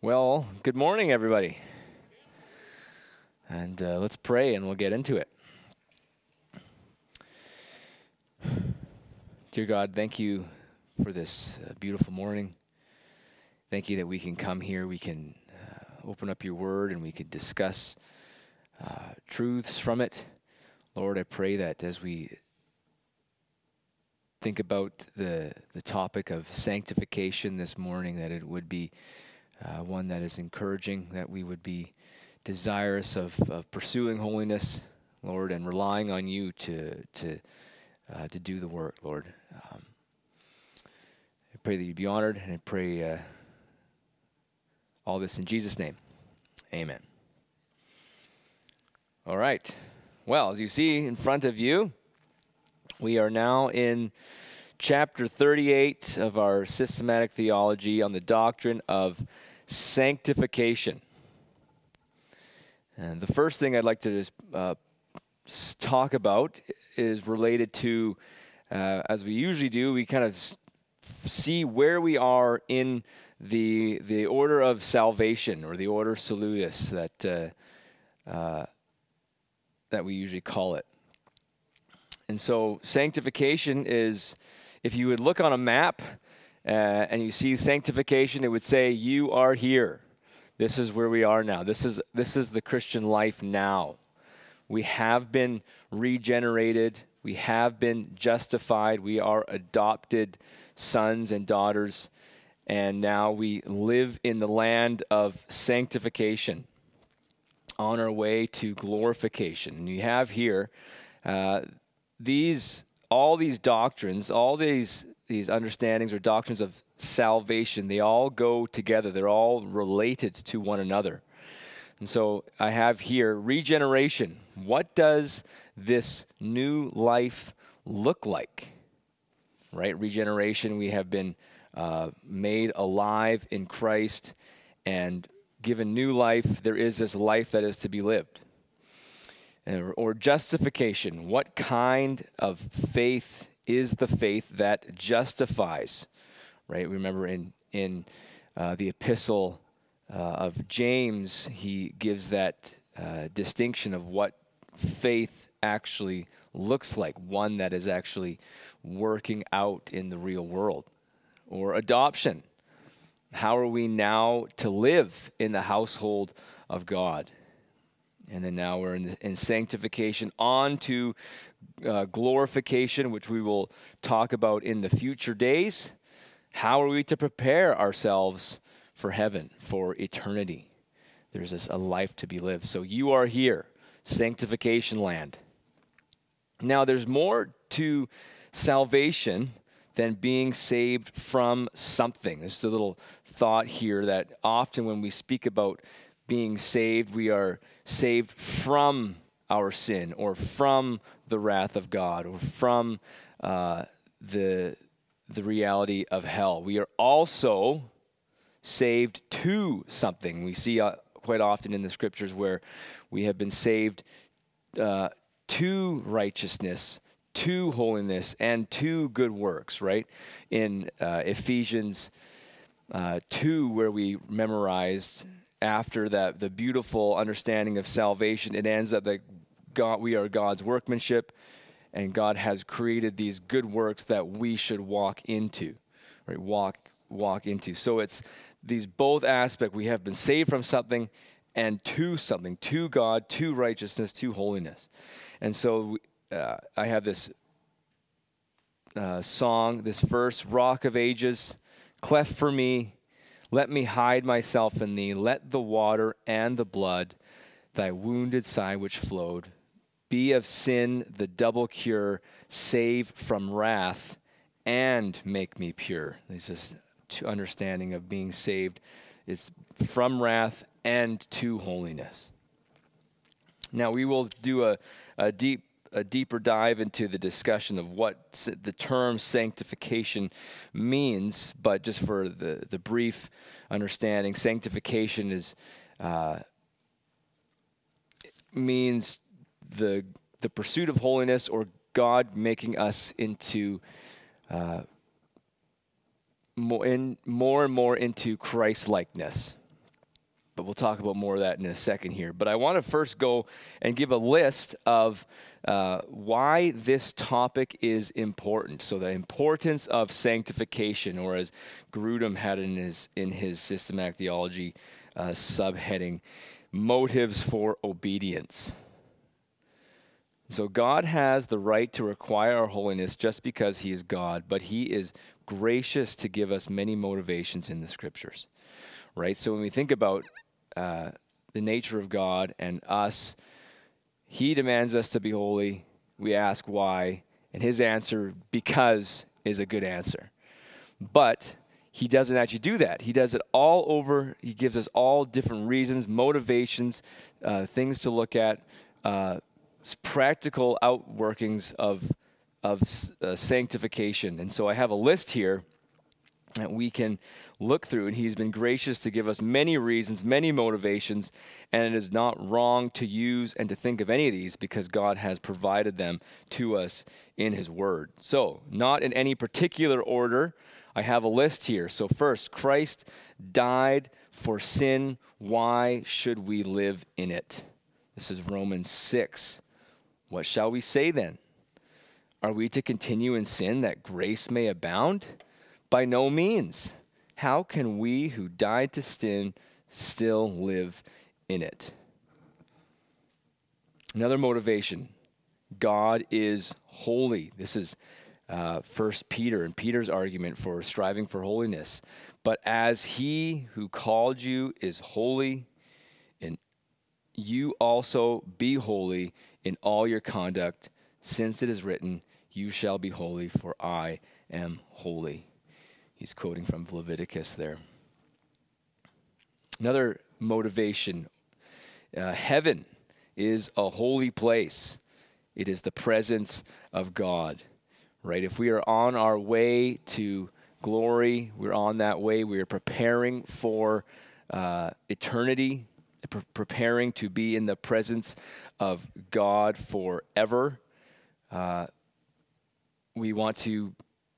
Well, good morning, everybody. And let's pray and we'll get into it. Dear God, thank you for this beautiful morning. Thank you that we can come here, we can open up your word, and we can discuss truths from it. Lord, I pray that as we think about the topic of sanctification this morning, that it would be one that is encouraging, that we would be desirous of pursuing holiness, Lord, and relying on you to do the work, Lord. I pray that you'd be honored, and I pray all this in Jesus' name. Amen. All right. Well, as you see in front of you, we are now in chapter 38 of our systematic theology on the doctrine of sanctification. And the first thing I'd like to just talk about is related to, as we usually do, we kind of see where we are in the order of salvation, or the order salutis that we usually call it. And so sanctification is, if you would look on a map and you see sanctification, it would say you are here. This is where we are now. This is the Christian life now. We have been regenerated. We have been justified. We are adopted sons and daughters. And now we live in the land of sanctification on our way to glorification. And you have here all these doctrines, all these understandings or doctrines of salvation, they all go together. They're all related to one another. And so I have here regeneration. What does this new life look like? Right? Regeneration, we have been made alive in Christ and given new life. There is this life that is to be lived. Or justification. What kind of faith is the faith that justifies? Right? Remember in the epistle of James, he gives that distinction of what faith actually looks like, one that is actually working out in the real world. Or adoption. How are we now to live in the household of God? And then now we're in sanctification, on to glorification, which we will talk about in the future days. How are we to prepare ourselves for heaven, for eternity? There's a life to be lived. So you are here, sanctification land. Now there's more to salvation than being saved from something. This is a little thought here that often when we speak about being saved, we are saved from our sin, or from the wrath of God, or from the reality of hell. We are also saved to something. We see quite often in the scriptures where we have been saved to righteousness, to holiness, and to good works, right? In Ephesians 2, where we memorized after that the beautiful understanding of salvation, it ends up that we are God's workmanship, and God has created these good works that we should walk into, right? Walk into. So it's these both aspects. We have been saved from something and to something, to God, to righteousness, to holiness. And so I have this song, this verse, Rock of Ages, cleft for me, let me hide myself in thee. Let the water and the blood, thy wounded side which flowed, be of sin the double cure, save from wrath, and make me pure. This is to understanding of being saved. It's from wrath and to holiness. Now we will do a deeper dive into the discussion of what the term sanctification means, but just for the brief understanding, sanctification means the pursuit of holiness, or God making us into more and more into Christ-likeness. we'll talk about more of that in a second here. But I want to first go and give a list of why this topic is important. So the importance of sanctification, or as Grudem had in his systematic theology subheading, motives for obedience. So God has the right to require our holiness just because he is God, but he is gracious to give us many motivations in the scriptures, right? So when we think about the nature of God and us, he demands us to be holy. We ask why, and his answer, because, is a good answer. But he doesn't actually do that. He does it all over. He gives us all different reasons, motivations, things to look at, practical outworkings of sanctification. And so I have a list here that we can look through, and he's been gracious to give us many reasons, many motivations, and it is not wrong to use and to think of any of these because God has provided them to us in his word. So, not in any particular order, I have a list here. So first, Christ died for sin. Why should we live in it? This is Romans 6. What shall we say then? Are we to continue in sin that grace may abound? By no means. How can we who died to sin still live in it? Another motivation. God is holy. This is 1 Peter and Peter's argument for striving for holiness. But as he who called you is holy, and you also be holy in all your conduct, since it is written, you shall be holy, for I am holy. He's quoting from Leviticus there. Another motivation. Heaven is a holy place. It is the presence of God, right? If we are on our way to glory, we're on that way. We are preparing for eternity, preparing to be in the presence of God forever. We want to,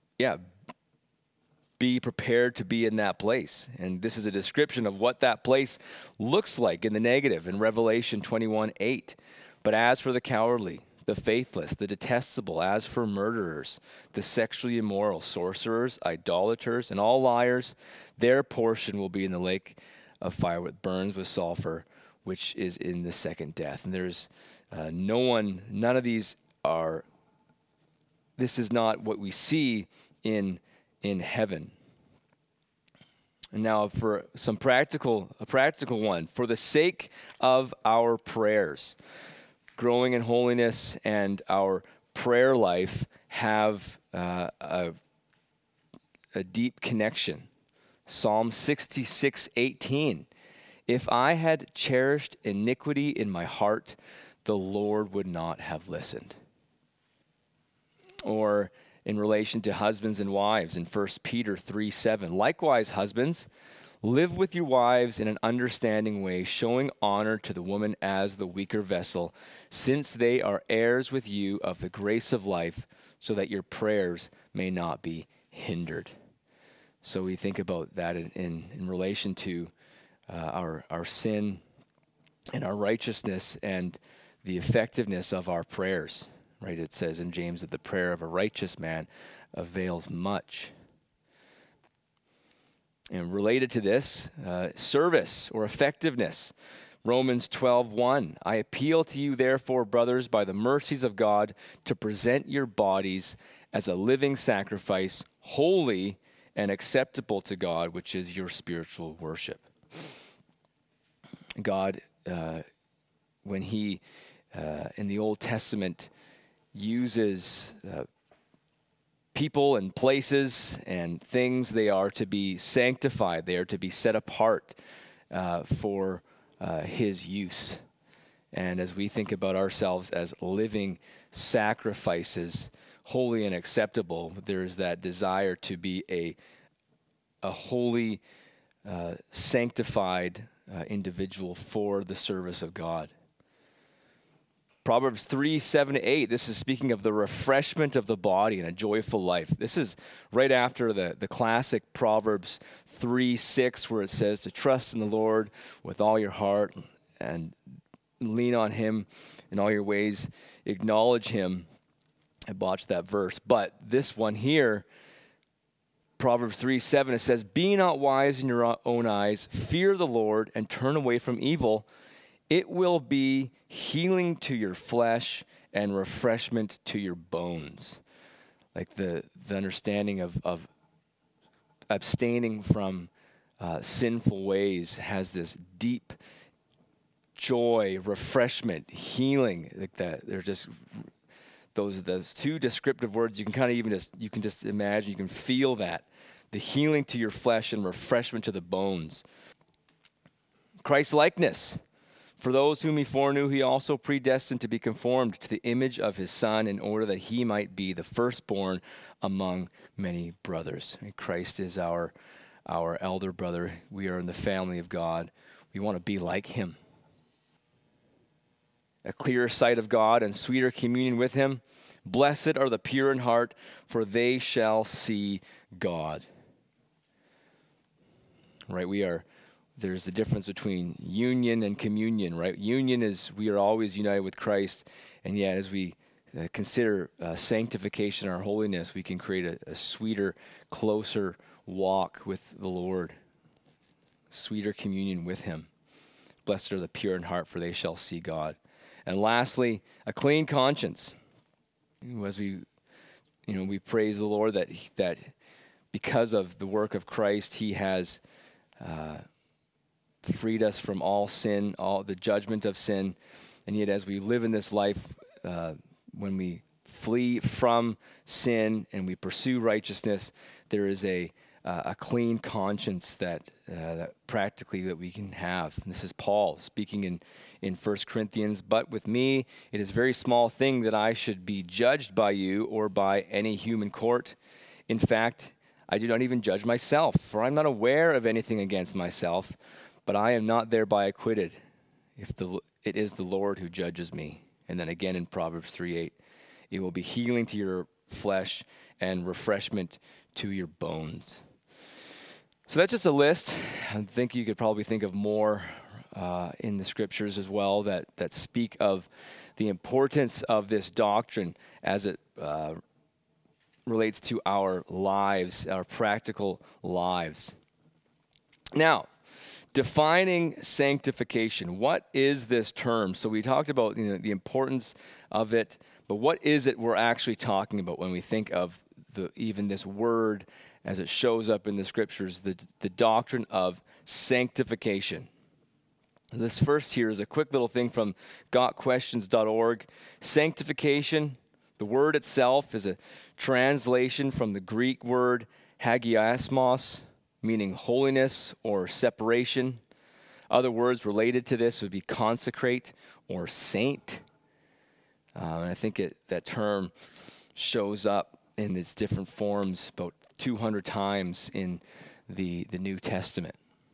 be prepared to be in that place. And this is a description of what that place looks like in the negative in Revelation 21:8. But as for the cowardly, the faithless, the detestable, as for murderers, the sexually immoral, sorcerers, idolaters, and all liars, their portion will be in the lake of fire that burns with sulfur, which is in the second death. And there's none of these are, this is not what we see in heaven. And now for a practical one, for the sake of our prayers, growing in holiness and our prayer life have a deep connection. Psalm 66:18. If I had cherished iniquity in my heart, the Lord would not have listened. Or in relation to husbands and wives in 1 Peter 3:7. Likewise, husbands, live with your wives in an understanding way, showing honor to the woman as the weaker vessel, since they are heirs with you of the grace of life, so that your prayers may not be hindered. So we think about that in relation to our sin and our righteousness and the effectiveness of our prayers. Right, it says in James that the prayer of a righteous man avails much. And related to this, service or effectiveness. Romans 12:1. I appeal to you, therefore, brothers, by the mercies of God, to present your bodies as a living sacrifice, holy and acceptable to God, which is your spiritual worship. God, when he, in the Old Testament, uses people and places and things, they are to be sanctified. They are to be set apart for his use. And as we think about ourselves as living sacrifices, holy and acceptable, there's that desire to be a holy, sanctified individual for the service of God. Proverbs 3:7-8, this is speaking of the refreshment of the body and a joyful life. This is right after the classic Proverbs 3:6, where it says to trust in the Lord with all your heart and lean on him in all your ways, acknowledge him. I botched that verse. But this one here, Proverbs 3:7, it says, be not wise in your own eyes, fear the Lord and turn away from evil. It will be healing to your flesh and refreshment to your bones. Like the understanding of abstaining from sinful ways has this deep joy, refreshment, healing. Like that, they're just those two descriptive words. You can kind of you can just imagine, you can feel that, the healing to your flesh and refreshment to the bones. Christ likeness. For those whom he foreknew, he also predestined to be conformed to the image of his Son, in order that he might be the firstborn among many brothers. And Christ is our elder brother. We are in the family of God. We want to be like him. A clearer sight of God and sweeter communion with him. Blessed are the pure in heart, for they shall see God. Right, there's the difference between union and communion, right? Union is we are always united with Christ, and yet as we consider sanctification, our holiness, we can create a sweeter, closer walk with the Lord, sweeter communion with him. Blessed are the pure in heart, for they shall see God. And lastly, a clean conscience. As we praise the Lord that because of the work of Christ, he has freed us from all sin, all the judgment of sin. And yet as we live in this life, when we flee from sin and we pursue righteousness, there is a clean conscience that practically that we can have. And this is Paul speaking in 1 Corinthians. But with me, it is a very small thing that I should be judged by you or by any human court. In fact, I do not even judge myself, for I'm not aware of anything against myself, but I am not thereby acquitted, if it is the Lord who judges me. And then again in Proverbs 3:8, it will be healing to your flesh and refreshment to your bones. So that's just a list. I think you could probably think of more in the scriptures as well that speak of the importance of this doctrine as it relates to our lives, our practical lives. Now, defining sanctification. What is this term? So we talked about the importance of it, but what is it we're actually talking about when we think of even this word as it shows up in the scriptures, the doctrine of sanctification? This first here is a quick little thing from gotquestions.org. Sanctification, the word itself is a translation from the Greek word hagiasmos, meaning holiness or separation. Other words related to this would be consecrate or saint. And I think that term shows up in its different forms about 200 times in the New Testament.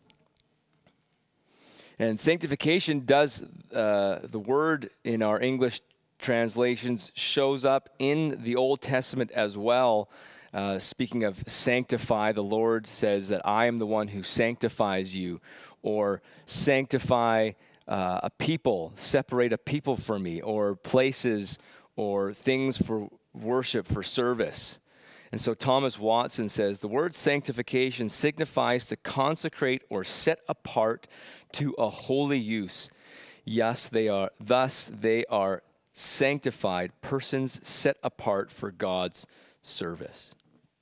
And sanctification does, the word in our English translations shows up in the Old Testament as well. Speaking of sanctify, the Lord says that I am the one who sanctifies you, or sanctify a people, separate a people for me, or places or things for worship, for service. And so Thomas Watson says, the word sanctification signifies to consecrate or set apart to a holy use. Yes, thus they are sanctified persons set apart for God's service.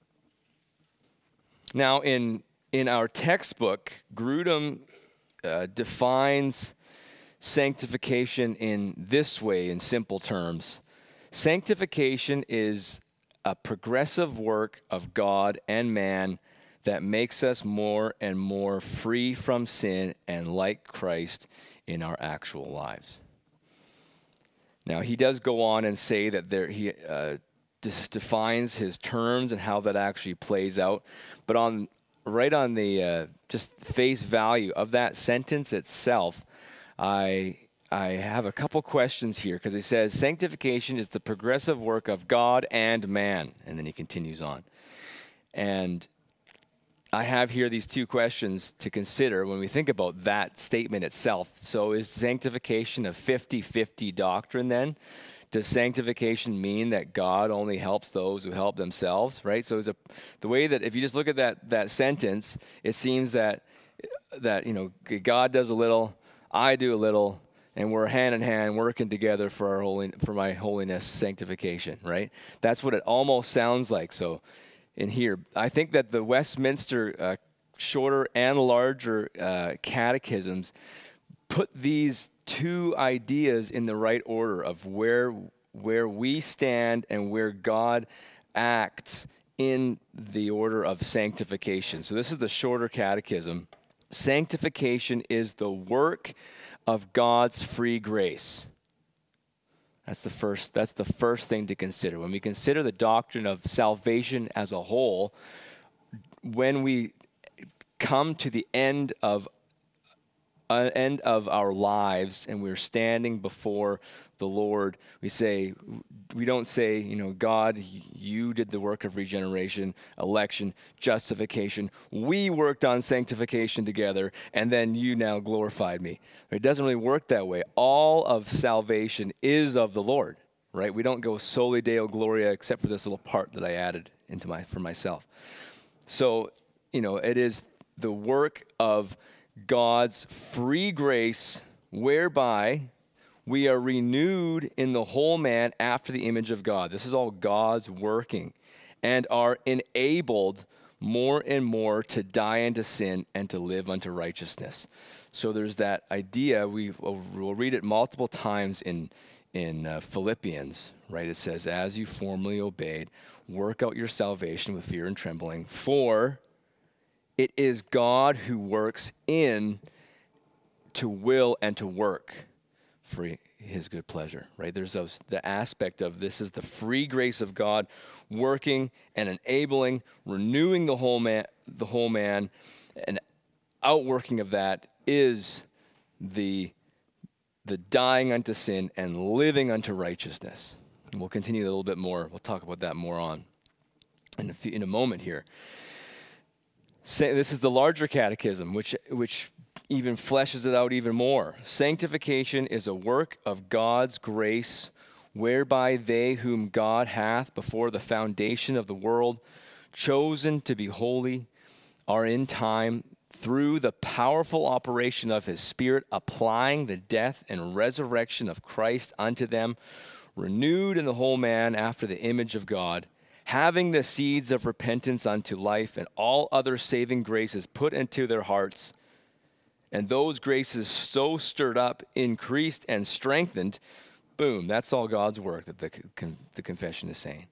Now, in our textbook, Grudem defines sanctification in this way, in simple terms. Sanctification is a progressive work of God and man that makes us more and more free from sin and like Christ in our actual lives. Now, he does go on and say that he defines his terms and how that actually plays out. But right on the just face value of that sentence itself, I I have a couple questions here because he says sanctification is the progressive work of God and man. And then he continues on. And I have here these two questions to consider when we think about that statement itself. So is sanctification a 50-50 doctrine then? Does sanctification mean that God only helps those who help themselves, right? So the way that if you just look at that sentence, it seems that God does a little, I do a little, and we're hand in hand working together for my holiness, sanctification, right? That's what it almost sounds like. So in here, I think that the Westminster shorter and larger catechisms put these two ideas in the right order of where we stand and where God acts in the order of sanctification. So this is the shorter catechism. Sanctification is the work of God's free grace. That's the first thing to consider. When we consider the doctrine of salvation as a whole, when we come to the end of our lives and we're standing before the Lord, we don't say, God, you did the work of regeneration, election, justification. We worked on sanctification together, and then you now glorified me. It doesn't really work that way. All of salvation is of the Lord, right? We don't go soli Deo Gloria except for this little part that I added for myself. So, it is the work of God's free grace whereby we are renewed in the whole man after the image of God. This is all God's working, and are enabled more and more to die unto sin and to live unto righteousness. So there's that idea. We'll read it multiple times in Philippians, right? It says, as you formerly obeyed, work out your salvation with fear and trembling, for it is God who works in to will and to work for his good pleasure, right? There's the aspect of this is the free grace of God working and enabling, renewing the whole man, and outworking of that is the dying unto sin and living unto righteousness. And we'll continue a little bit more. We'll talk about that more on in a moment here. This is the larger catechism, which even fleshes it out even more. Sanctification is a work of God's grace, whereby they whom God hath before the foundation of the world chosen to be holy are in time through the powerful operation of his Spirit, applying the death and resurrection of Christ unto them, renewed in the whole man after the image of God, having the seeds of repentance unto life and all other saving graces put into their hearts, and those graces so stirred up, increased, and strengthened. Boom, that's all God's work that the confession is saying.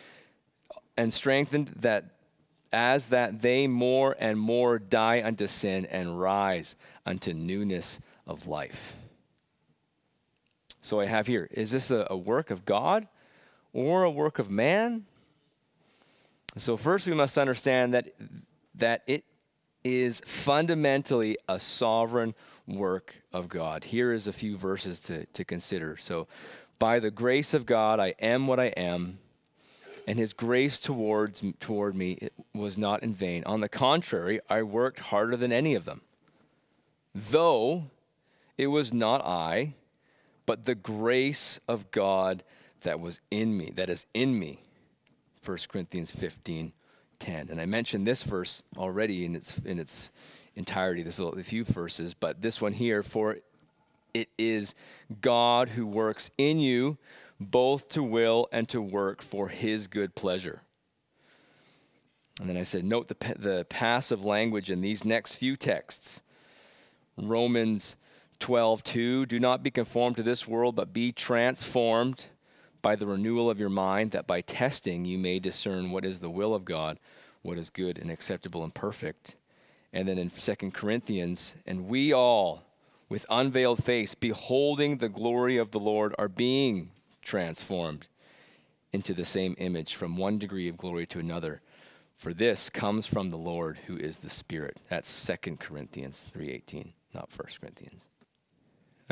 And strengthened that as that they more and more die unto sin and rise unto newness of life. So I have here, is this a work of God or a work of man? So first we must understand that it is fundamentally a sovereign work of God. Here is a few verses to consider. So, by the grace of God, I am what I am, and his grace toward me it was not in vain. On the contrary, I worked harder than any of them, though it was not I, but the grace of God that is in me. 1 Corinthians 15:10. And I mentioned this verse already in its entirety, a few verses, but this one here, for it is God who works in you both to will and to work for his good pleasure. And then I said, note the passive language in these next few texts. Romans 12:2, do not be conformed to this world, but be transformed by the renewal of your mind, that by testing you may discern what is the will of God, what is good and acceptable and perfect. And then in 2 Corinthians, and we all, with unveiled face, beholding the glory of the Lord, are being transformed into the same image from one degree of glory to another. For this comes from the Lord who is the Spirit. That's 2 Corinthians 3:18, not 1 Corinthians.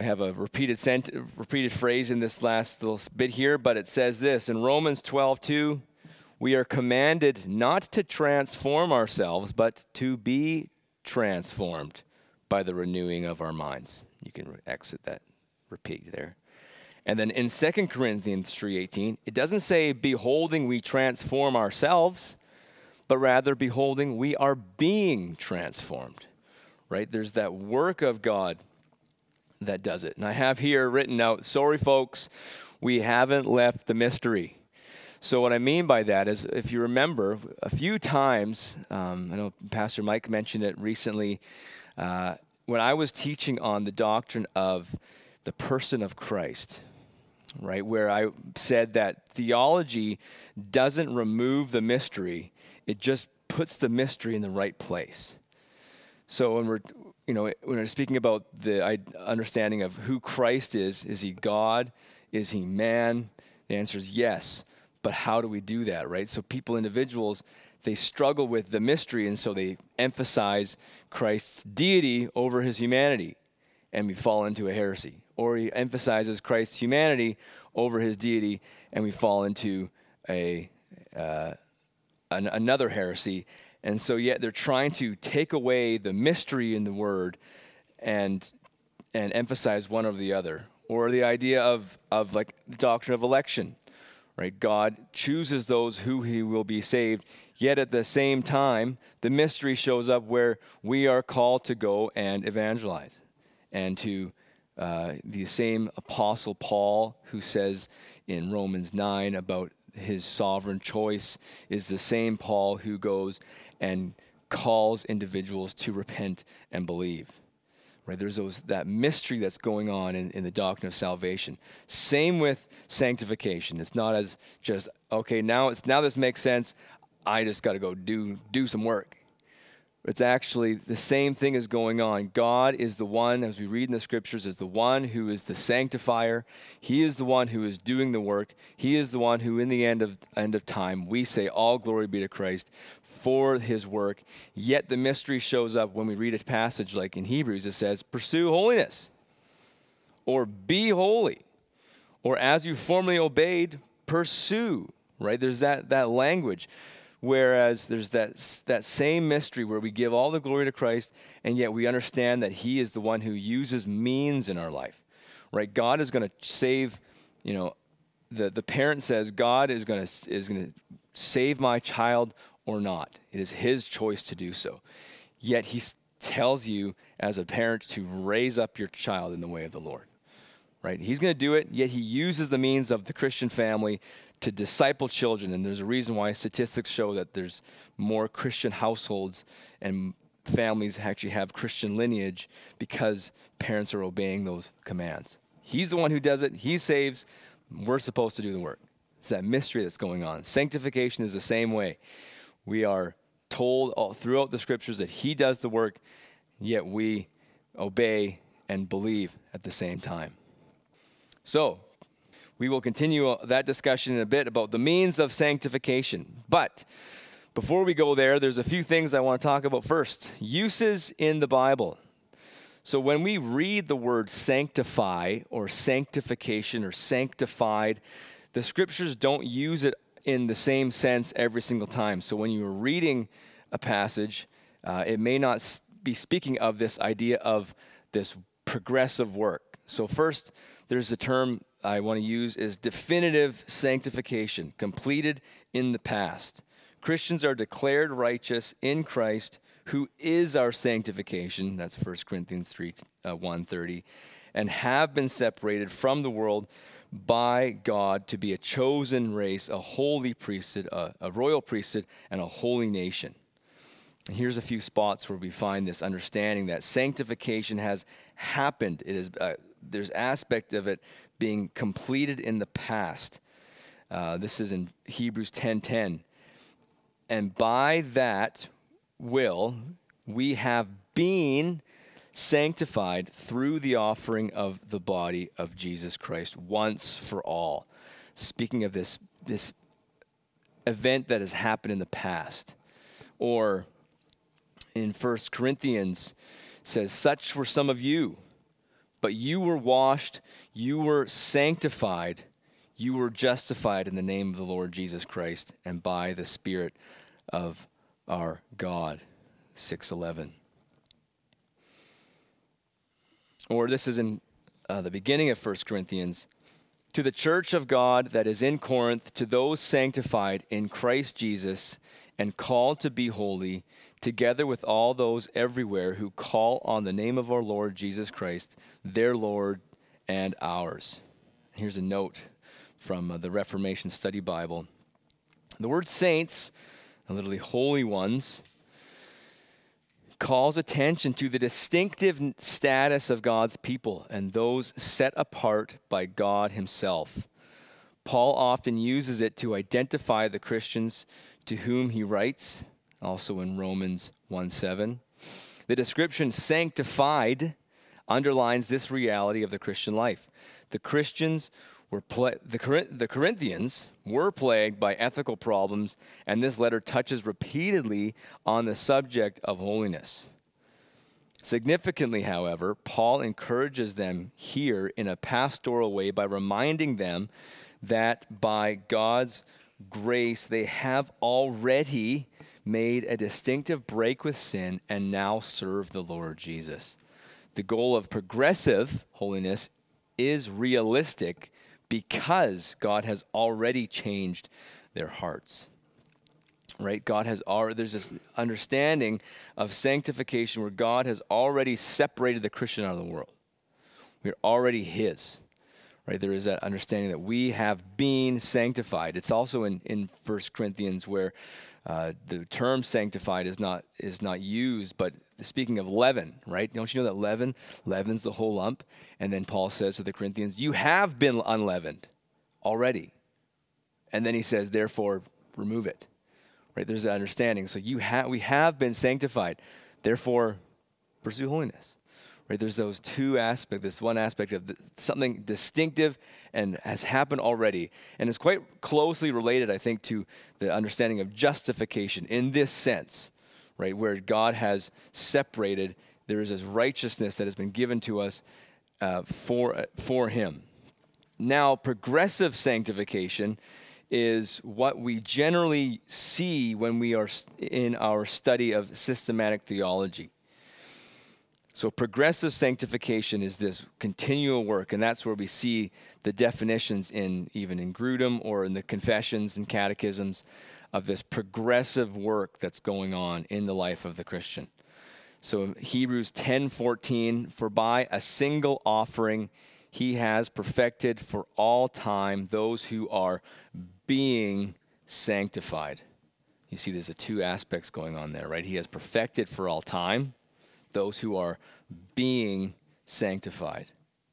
I have a repeated phrase in this last little bit here, but it says this in Romans 12:2, we are commanded not to transform ourselves, but to be transformed by the renewing of our minds. You can exit that repeat there. And then in 2 Corinthians 3:18, it doesn't say, beholding we transform ourselves, but rather, beholding we are being transformed, right? There's that work of God that does it. And I have here written out, sorry folks, we haven't left the mystery. So what I mean by that is, if you remember, a few times, I know Pastor Mike mentioned it recently, when I was teaching on the doctrine of the person of Christ, right, where I said that theology doesn't remove the mystery, it just puts the mystery in the right place. So when we're speaking about the understanding of who Christ is he God? Is he man? The answer is yes. But how do we do that, right? So individuals, they struggle with the mystery, and so they emphasize Christ's deity over his humanity, and we fall into a heresy. Or he emphasizes Christ's humanity over his deity, and we fall into another heresy. And so yet they're trying to take away the mystery in the word and emphasize one over the other. Or the idea of like the doctrine of election, right? God chooses those who he will be saved, yet at the same time, the mystery shows up where we are called to go and evangelize. And to the same Apostle Paul, who says in Romans 9 about his sovereign choice, is the same Paul who goes and calls individuals to repent and believe. Right? There's that mystery that's going on in the doctrine of salvation. Same with sanctification. It's not as just, okay, now this makes sense, I just got to go do some work. It's actually the same thing is going on. God is the one, as we read in the scriptures, is the one who is the sanctifier. He is the one who is doing the work. He is the one who, in the end of time, we say, all glory be to Christ for his work. Yet the mystery shows up when we read a passage like in Hebrews. It says, pursue holiness, or be holy, or as you formerly obeyed, pursue. Right? There's that language. Whereas there's that same mystery where we give all the glory to Christ, and yet we understand that he is the one who uses means in our life, right? God is going to save, the parent says, God is going to save my child or not. It is his choice to do so. Yet he tells you as a parent to raise up your child in the way of the Lord, right? He's going to do it, yet he uses the means of the Christian family to disciple children. And there's a reason why statistics show that there's more Christian households and families actually have Christian lineage because parents are obeying those commands. He's the one who does it. He saves. We're supposed to do the work. It's that mystery that's going on. Sanctification is the same way. We are told all throughout the scriptures that he does the work, yet we obey and believe at the same time. So, we will continue that discussion in a bit about the means of sanctification. But before we go there, there's a few things I want to talk about first. Uses in the Bible. So when we read the word sanctify or sanctification or sanctified, the scriptures don't use it in the same sense every single time. So when you're reading a passage, it may not be speaking of this idea of this progressive work. So first, there's a term I want to use is definitive sanctification, completed in the past. Christians are declared righteous in Christ, who is our sanctification. That's 1 Corinthians 1:30, and have been separated from the world by God to be a chosen race, a holy priesthood, a royal priesthood, and a holy nation. And here's a few spots where we find this understanding that sanctification has happened. It is there's aspect of it being completed in the past. This is in Hebrews 10:10. And by that will we have been sanctified through the offering of the body of Jesus Christ once for all. Speaking of this event that has happened in the past. Or in 1 Corinthians says, such were some of you, But you were washed, you were sanctified, you were justified in the name of the Lord Jesus Christ and by the Spirit of our God. 6:11. Or this is in the beginning of 1 Corinthians. To the church of God that is in Corinth, to those sanctified in Christ Jesus and called to be holy, together with all those everywhere who call on the name of our Lord Jesus Christ, their Lord and ours. Here's a note from the Reformation Study Bible. The word saints, literally holy ones, calls attention to the distinctive status of God's people and those set apart by God himself. Paul often uses it to identify the Christians to whom he writes, also in Romans 1:7. The description sanctified underlines this reality of the Christian life. The Corinthians were plagued by ethical problems, and this letter touches repeatedly on the subject of holiness. Significantly, however, Paul encourages them here in a pastoral way by reminding them that by God's grace they have already made a distinctive break with sin and now serve the Lord Jesus. The goal of progressive holiness is realistic because God has already changed their hearts. Right? There's this understanding of sanctification where God has already separated the Christian out of the world. We're already his. Right? There is that understanding that we have been sanctified. It's also in 1 Corinthians where the term sanctified is not used, but speaking of leaven, right? Don't you know that leaven's the whole lump? And then Paul says to the Corinthians, you have been unleavened already. And then he says, therefore, remove it. Right? There's that understanding. So we have been sanctified. Therefore, pursue holiness. Right? There's those two aspects. This one aspect of something distinctive and has happened already. And it's quite closely related, I think, to the understanding of justification in this sense, right? Where God has separated. There is this righteousness that has been given to us for him. Now, progressive sanctification is what we generally see when we are in our study of systematic theology. So progressive sanctification is this continual work, and that's where we see the definitions even in Grudem or in the confessions and catechisms of this progressive work that's going on in the life of the Christian. So in Hebrews 10:14, for by a single offering he has perfected for all time those who are being sanctified. You see there's two aspects going on there, right? He has perfected for all time those who are being sanctified.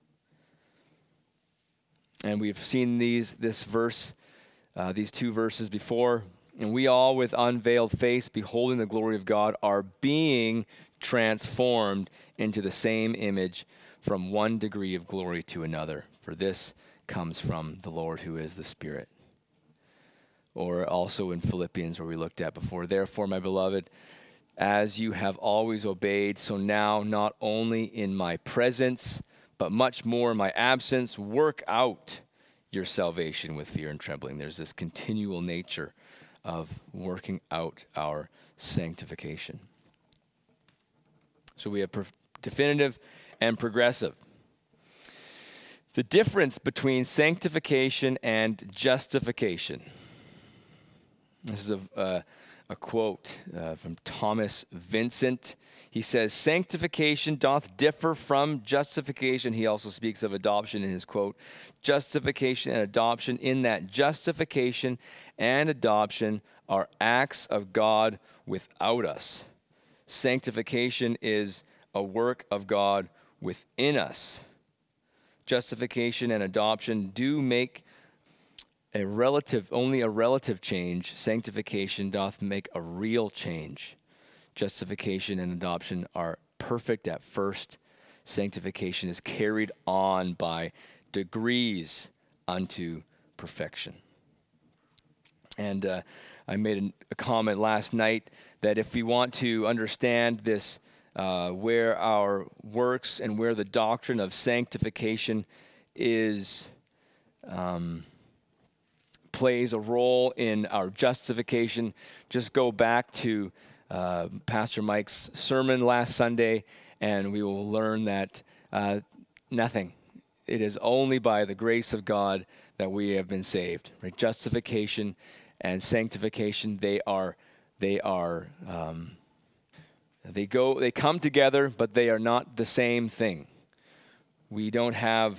And we've seen these two verses before. And we all with unveiled face, beholding the glory of God, are being transformed into the same image from one degree of glory to another. For this comes from the Lord who is the Spirit. Or also in Philippians where we looked at before. Therefore, my beloved, as you have always obeyed, so now not only in my presence, but much more in my absence, work out your salvation with fear and trembling. There's this continual nature of working out our sanctification. So we have definitive and progressive. The difference between sanctification and justification. This is a quote from Thomas Vincent. He says, sanctification doth differ from justification. He also speaks of adoption in his quote. Justification and adoption, in that justification and adoption are acts of God without us. Sanctification is a work of God within us. Justification and adoption do make only a relative change. Sanctification doth make a real change. Justification and adoption are perfect at first. Sanctification is carried on by degrees unto perfection. And I made a comment last night that if we want to understand this where our works and where the doctrine of sanctification is plays a role in our justification. Just go back to Pastor Mike's sermon last Sunday, and we will learn that nothing. It is only by the grace of God that we have been saved. Right? Justification and sanctification, they come together, but they are not the same thing. We don't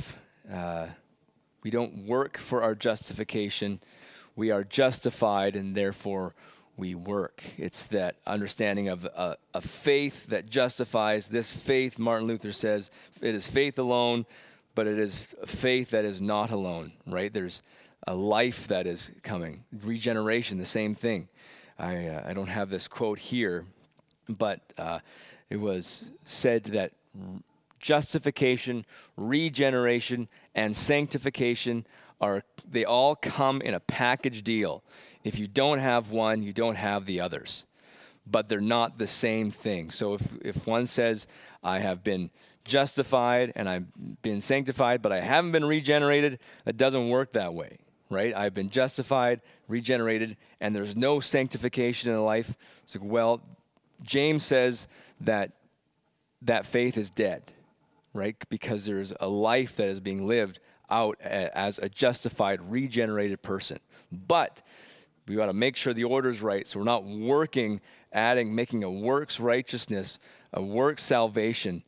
work for our justification. We are justified, and therefore we work. It's that understanding of a faith that justifies. This faith, Martin Luther says, it is faith alone, but it is faith that is not alone, right? There's a life that is coming. Regeneration, the same thing. I don't have this quote here, but it was said that justification, regeneration, and sanctification they all come in a package deal. If you don't have one, you don't have the others. But they're not the same thing. So if one says, I have been justified and I've been sanctified, but I haven't been regenerated, that doesn't work that way, right? I've been justified, regenerated, and there's no sanctification in the life. It's like, well, James says that faith is dead, right? Because there's a life that is being lived out as a justified, regenerated person. But we got to make sure the order's right, so we're not making a works righteousness, a works salvation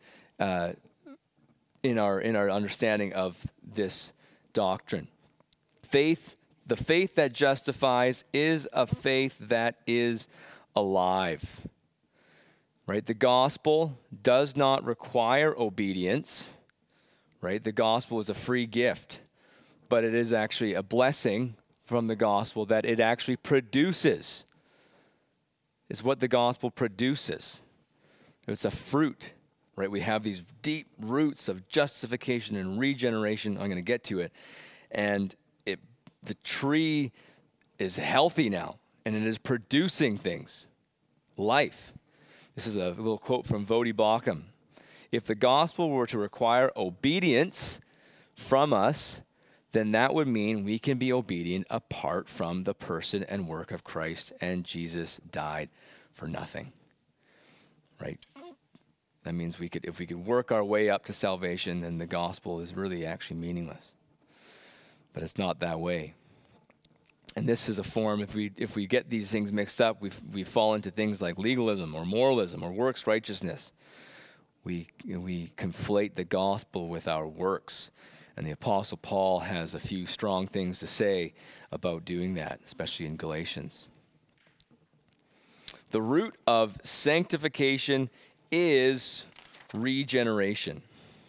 in our understanding of this doctrine. The faith that justifies is a faith that is alive. Right? The gospel does not require obedience. Right? The gospel is a free gift, but it is actually a blessing from the gospel that it actually produces. It's what the gospel produces. It's a fruit. Right? We have these deep roots of justification and regeneration. I'm going to get to it. And the tree is healthy now, and it is producing things. Life. This is a little quote from Vodi Bakum. If the gospel were to require obedience from us, then that would mean we can be obedient apart from the person and work of Christ, and Jesus died for nothing. Right? That means if we could work our way up to salvation, then the gospel is really actually meaningless. But it's not that way. And this is a form, if we get these things mixed up, we fall into things like legalism or moralism or works righteousness. We conflate the gospel with our works. And the Apostle Paul has a few strong things to say about doing that, especially in Galatians. The root of sanctification is regeneration.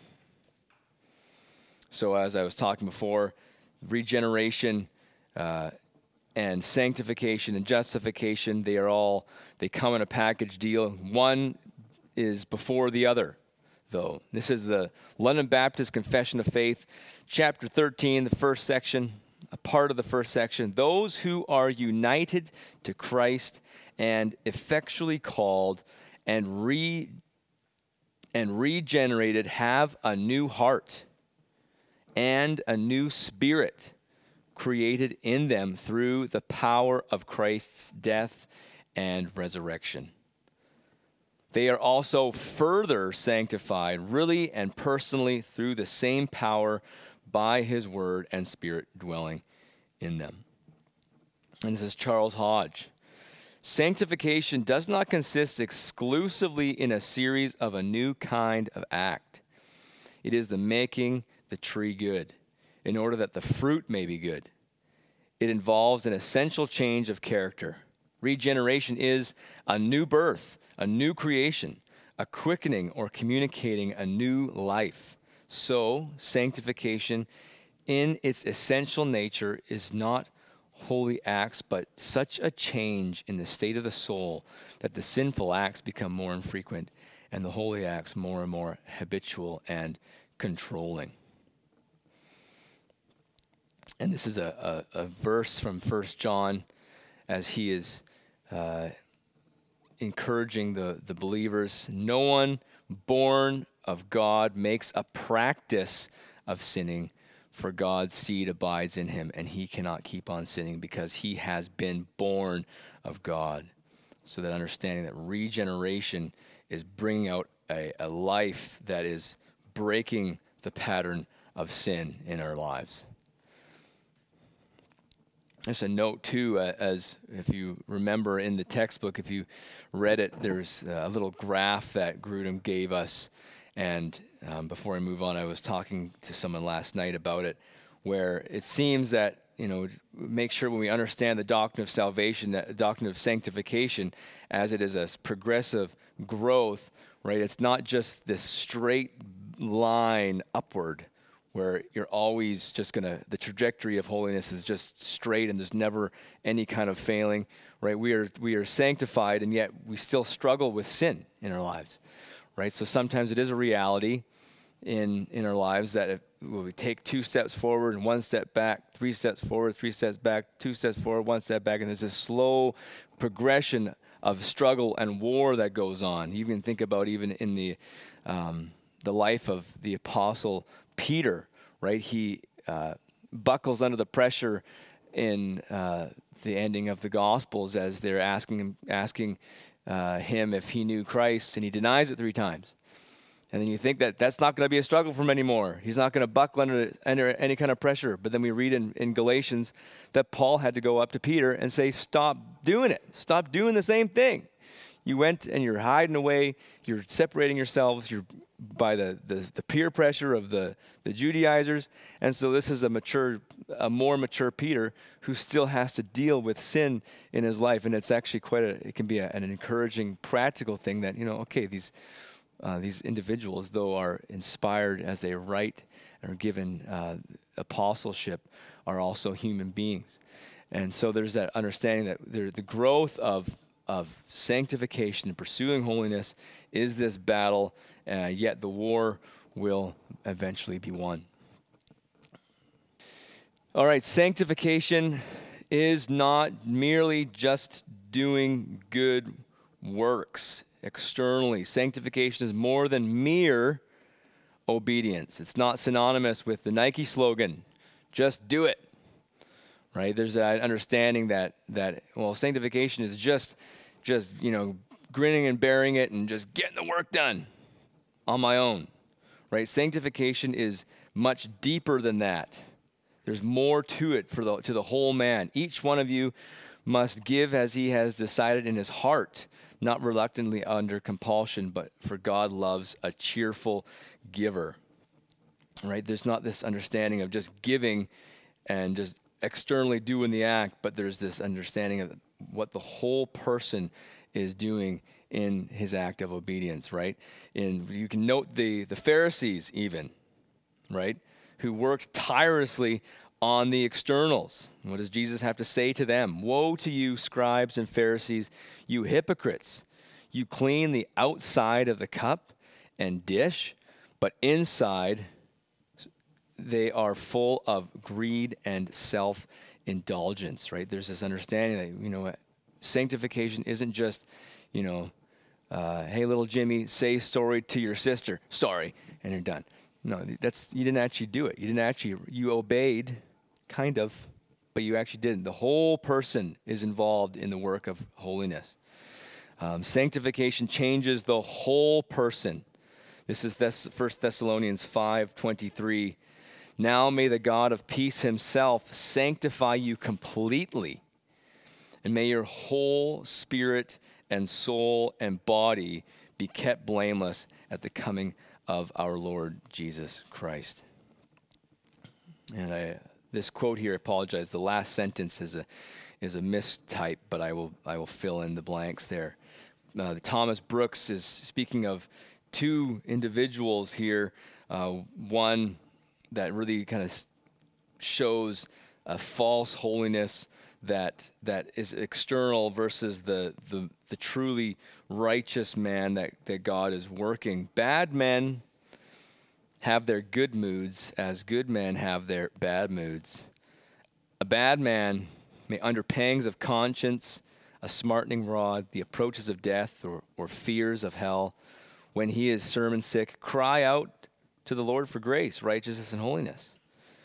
So as I was talking before, regeneration and sanctification and justification, they come in a package deal. One is before the other, though. This is the London Baptist Confession of Faith, chapter 13, the first section, a part of the first section. Those who are united to Christ and effectually called and regenerated have a new heart and a new spirit created in them through the power of Christ's death and resurrection. They are also further sanctified really and personally through the same power by his word and spirit dwelling in them. And this is Charles Hodge. Sanctification does not consist exclusively in a series of a new kind of act. It is the making the tree good, in order that the fruit may be good. It involves an essential change of character. Regeneration is a new birth, a new creation, a quickening or communicating a new life. So, sanctification in its essential nature is not holy acts, but such a change in the state of the soul that the sinful acts become more infrequent and the holy acts more and more habitual and controlling. And this is a verse from 1 John as he is encouraging the believers. No one born of God makes a practice of sinning, for God's seed abides in him, and he cannot keep on sinning because he has been born of God. So that understanding that regeneration is bringing out a life that is breaking the pattern of sin in our lives. There's a note too, as if you remember in the textbook, if you read it, there's a little graph that Grudem gave us. And before I move on, I was talking to someone last night about it, where it seems that, make sure when we understand the doctrine of salvation, that doctrine of sanctification, as it is a progressive growth, right? It's not just this straight line upward, where you're always just the trajectory of holiness is just straight and there's never any kind of failing, right? We are sanctified, and yet we still struggle with sin in our lives, right? So sometimes it is a reality in our lives that if we take 2 steps forward and 1 step back, 3 steps forward, 3 steps back, 2 steps forward, 1 step back, and there's this slow progression of struggle and war that goes on. You can think about even in the life of the Apostle Peter, right? He buckles under the pressure in the ending of the Gospels as they're asking him if he knew Christ, and he denies it 3 times. And then you think that that's not going to be a struggle for him anymore. He's not going to buckle under any kind of pressure. But then we read in Galatians that Paul had to go up to Peter and say, stop doing it. Stop doing the same thing. You went and you're hiding away. You're separating yourselves. You're by the peer pressure of the Judaizers. And so this is a more mature Peter who still has to deal with sin in his life. And it's actually it can be an encouraging, practical thing that, okay, these individuals, though are inspired as they write and are given apostleship, are also human beings. And so there's that understanding that the growth of sanctification and pursuing holiness is this battle, yet the war will eventually be won. All right, sanctification is not merely just doing good works externally. Sanctification is more than mere obedience. It's not synonymous with the Nike slogan, just do it, right? There's that understanding that sanctification is just grinning and bearing it and just getting the work done on my own, right? Sanctification is much deeper than that. There's more to it to the whole man. Each one of you must give as he has decided in his heart, not reluctantly under compulsion, but for God loves a cheerful giver, right? There's not this understanding of just giving and just externally doing the act, but there's this understanding of what the whole person is doing in his act of obedience, right? And you can note the Pharisees even, right, who worked tirelessly on the externals. What does Jesus have to say to them? Woe to you, scribes and Pharisees, you hypocrites! You clean the outside of the cup and dish, but inside they are full of greed and self-indulgence, right? There's this understanding that, sanctification isn't just, hey, little Jimmy, say sorry to your sister. Sorry, and you're done. No, you didn't actually do it. You obeyed, kind of, but you actually didn't. The whole person is involved in the work of holiness. Sanctification changes the whole person. This is 1 Thessalonians 5:23. Now may the God of peace himself sanctify you completely, and may your whole spirit and soul and body be kept blameless at the coming of our Lord Jesus Christ. And this quote here, I apologize, the last sentence is a mistype, but I will fill in the blanks there. Thomas Brooks is speaking of 2 individuals here, one that really kind of shows a false holiness that is external versus the truly righteous man that God is working. Bad men have their good moods as good men have their bad moods. A bad man may, under pangs of conscience, a smartening rod, the approaches of death or fears of hell, when he is sermon sick, cry out to the Lord for grace, righteousness, and holiness.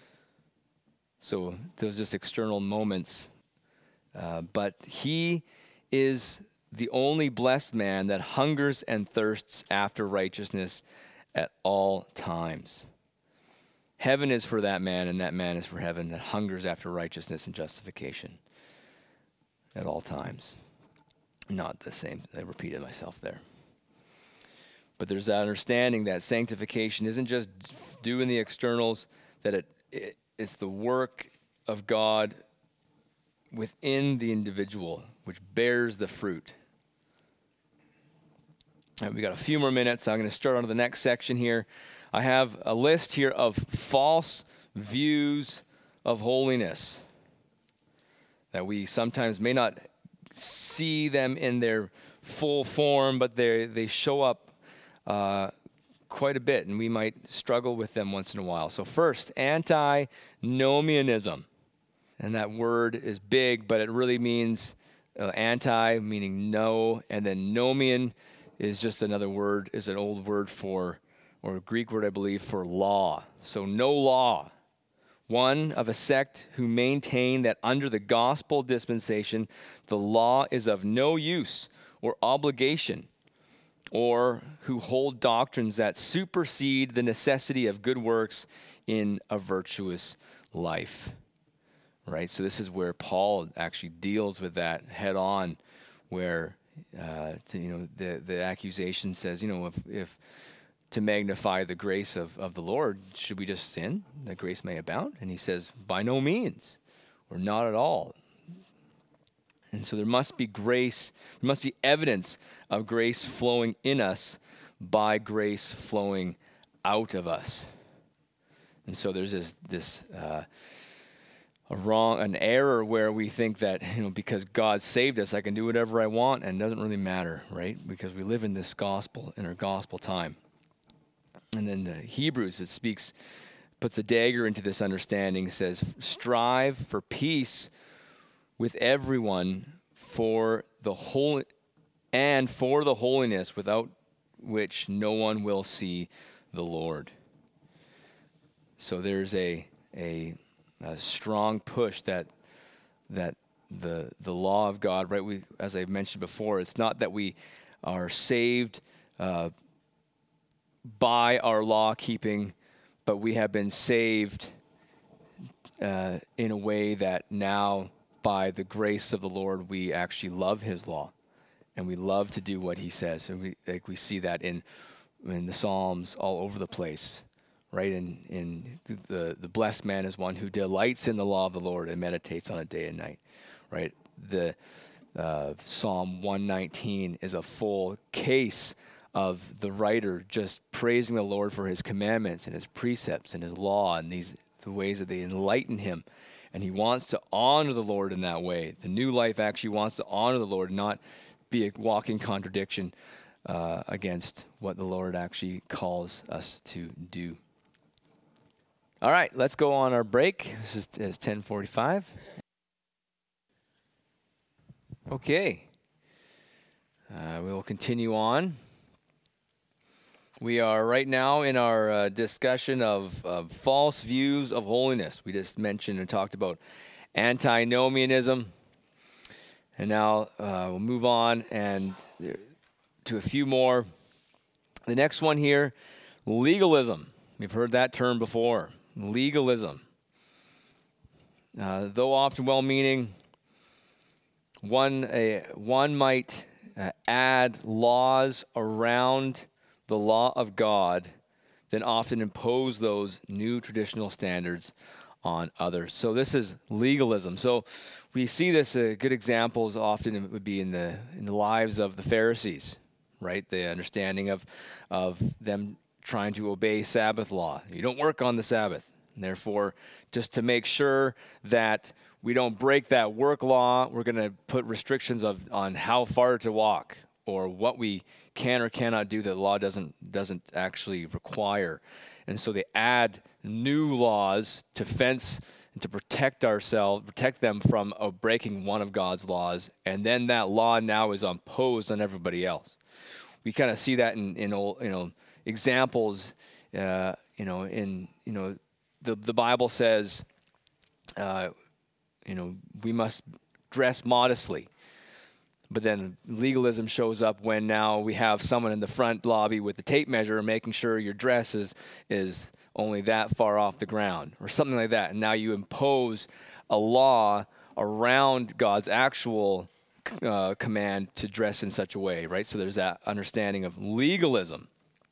So those just external moments. But he is the only blessed man that hungers and thirsts after righteousness at all times. Heaven is for that man, and that man is for heaven that hungers after righteousness and justification at all times. Not the same. I repeated myself there. But there's that understanding that sanctification isn't just doing the externals, that it's the work of God within the individual, which bears the fruit. All right, we got a few more minutes. I'm going to start on to the next section here. I have a list here of false views of holiness that we sometimes may not see them in their full form, but they show up quite a bit, and we might struggle with them once in a while. So first, antinomianism. And that word is big, but it really means anti, meaning no, and then nomian is just another word, is an old word for, or a Greek word, I believe, for law. So no law. One of a sect who maintain that under the gospel dispensation, the law is of no use or obligation, or who hold doctrines that supersede the necessity of good works in a virtuous life. Right? So this is where Paul actually deals with that head on, where the accusation says, if to magnify the grace of the Lord, should we just sin that grace may abound? And he says, by no means, or not at all. And so there must be grace, there must be evidence of grace flowing in us by grace flowing out of us. And so there's an error where we think that, because God saved us, I can do whatever I want, and it doesn't really matter, right? Because we live in this gospel, in our gospel time. And then Hebrews, puts a dagger into this understanding, says, strive for peace with everyone for the holiness without which no one will see the Lord. So there's a strong push that the law of God, right? As I mentioned before, it's not that we are saved by our law keeping, but we have been saved in a way that now, by the grace of the Lord, we actually love His law, and we love to do what He says. And we see that in the Psalms all over the place. Right, in the blessed man is one who delights in the law of the Lord and meditates on it day and night. Right, the Psalm 119 is a full case of the writer just praising the Lord for His commandments and His precepts and His law and the ways that they enlighten him, and he wants to honor the Lord in that way. The new life actually wants to honor the Lord, not be a walking contradiction against what the Lord actually calls us to do. All right, let's go on our break. This is 10:45. Okay. We will continue on. We are right now in our discussion of false views of holiness. We just mentioned and talked about antinomianism. And now we'll move on and to a few more. The next one here, legalism. We've heard that term before. Legalism. Though often well-meaning, one might add laws around the law of God, then often impose those new traditional standards on others. So this is legalism. So we see this, good examples often it would be in the lives of the Pharisees, right? The understanding of them trying to obey Sabbath law. You don't work on the Sabbath. And therefore, just to make sure that we don't break that work law, we're going to put restrictions on how far to walk or what we can or cannot do that the law doesn't actually require. And so they add new laws to fence and to protect ourselves, protect them from breaking one of God's laws, and then that law now is imposed on everybody else. We kind of see that in old, examples. The Bible says, we must dress modestly. But then legalism shows up when now we have someone in the front lobby with the tape measure making sure your dress is only that far off the ground or something like that. And now you impose a law around God's actual command to dress in such a way, right? So there's that understanding of legalism.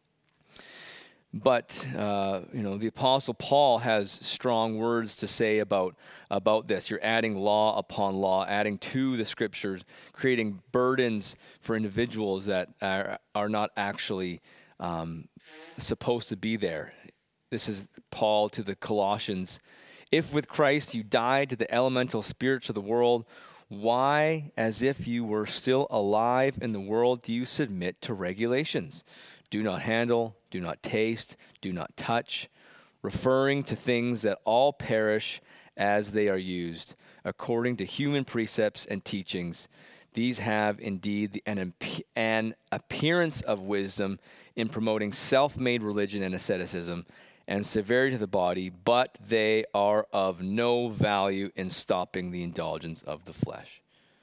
But, the Apostle Paul has strong words to say about this. You're adding law upon law, adding to the Scriptures, creating burdens for individuals that are not actually supposed to be there. This is Paul to the Colossians. If with Christ you died to the elemental spirits of the world, why, as if you were still alive in the world, do you submit to regulations? Do not handle, do not taste, do not touch, referring to things that all perish as they are used, according to human precepts and teachings. These have indeed an appearance of wisdom in promoting self-made religion and asceticism and severity to the body, but they are of no value in stopping the indulgence of the flesh.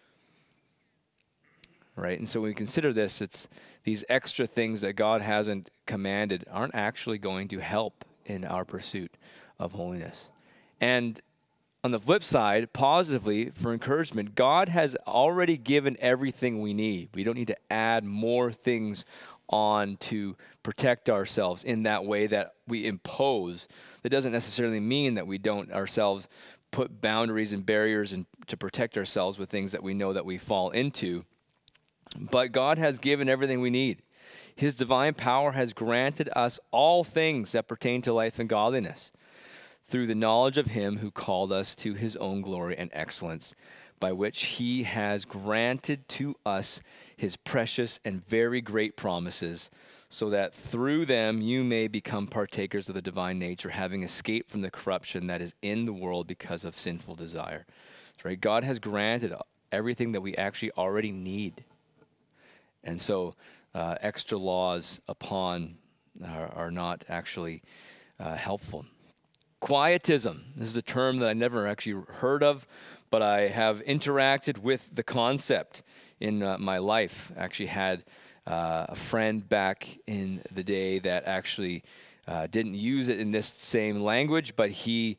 Right? And so when we consider this, it's these extra things that God hasn't commanded aren't actually going to help in our pursuit of holiness. And on the flip side, positively, for encouragement, God has already given everything we need. We don't need to add more things on to protect ourselves in that way that we impose. That doesn't necessarily mean that we don't ourselves put boundaries and barriers and to protect ourselves with things that we know that we fall into. But God has given everything we need. His divine power has granted us all things that pertain to life and godliness through the knowledge of him who called us to his own glory and excellence, by which he has granted to us his precious and very great promises, so that through them you may become partakers of the divine nature, having escaped from the corruption that is in the world because of sinful desire. That's right. God has granted everything that we actually already need. And so extra laws upon are not actually helpful. Quietism. This is a term that I never actually heard of, but I have interacted with the concept in my life. I actually had a friend back in the day that actually didn't use it in this same language, but he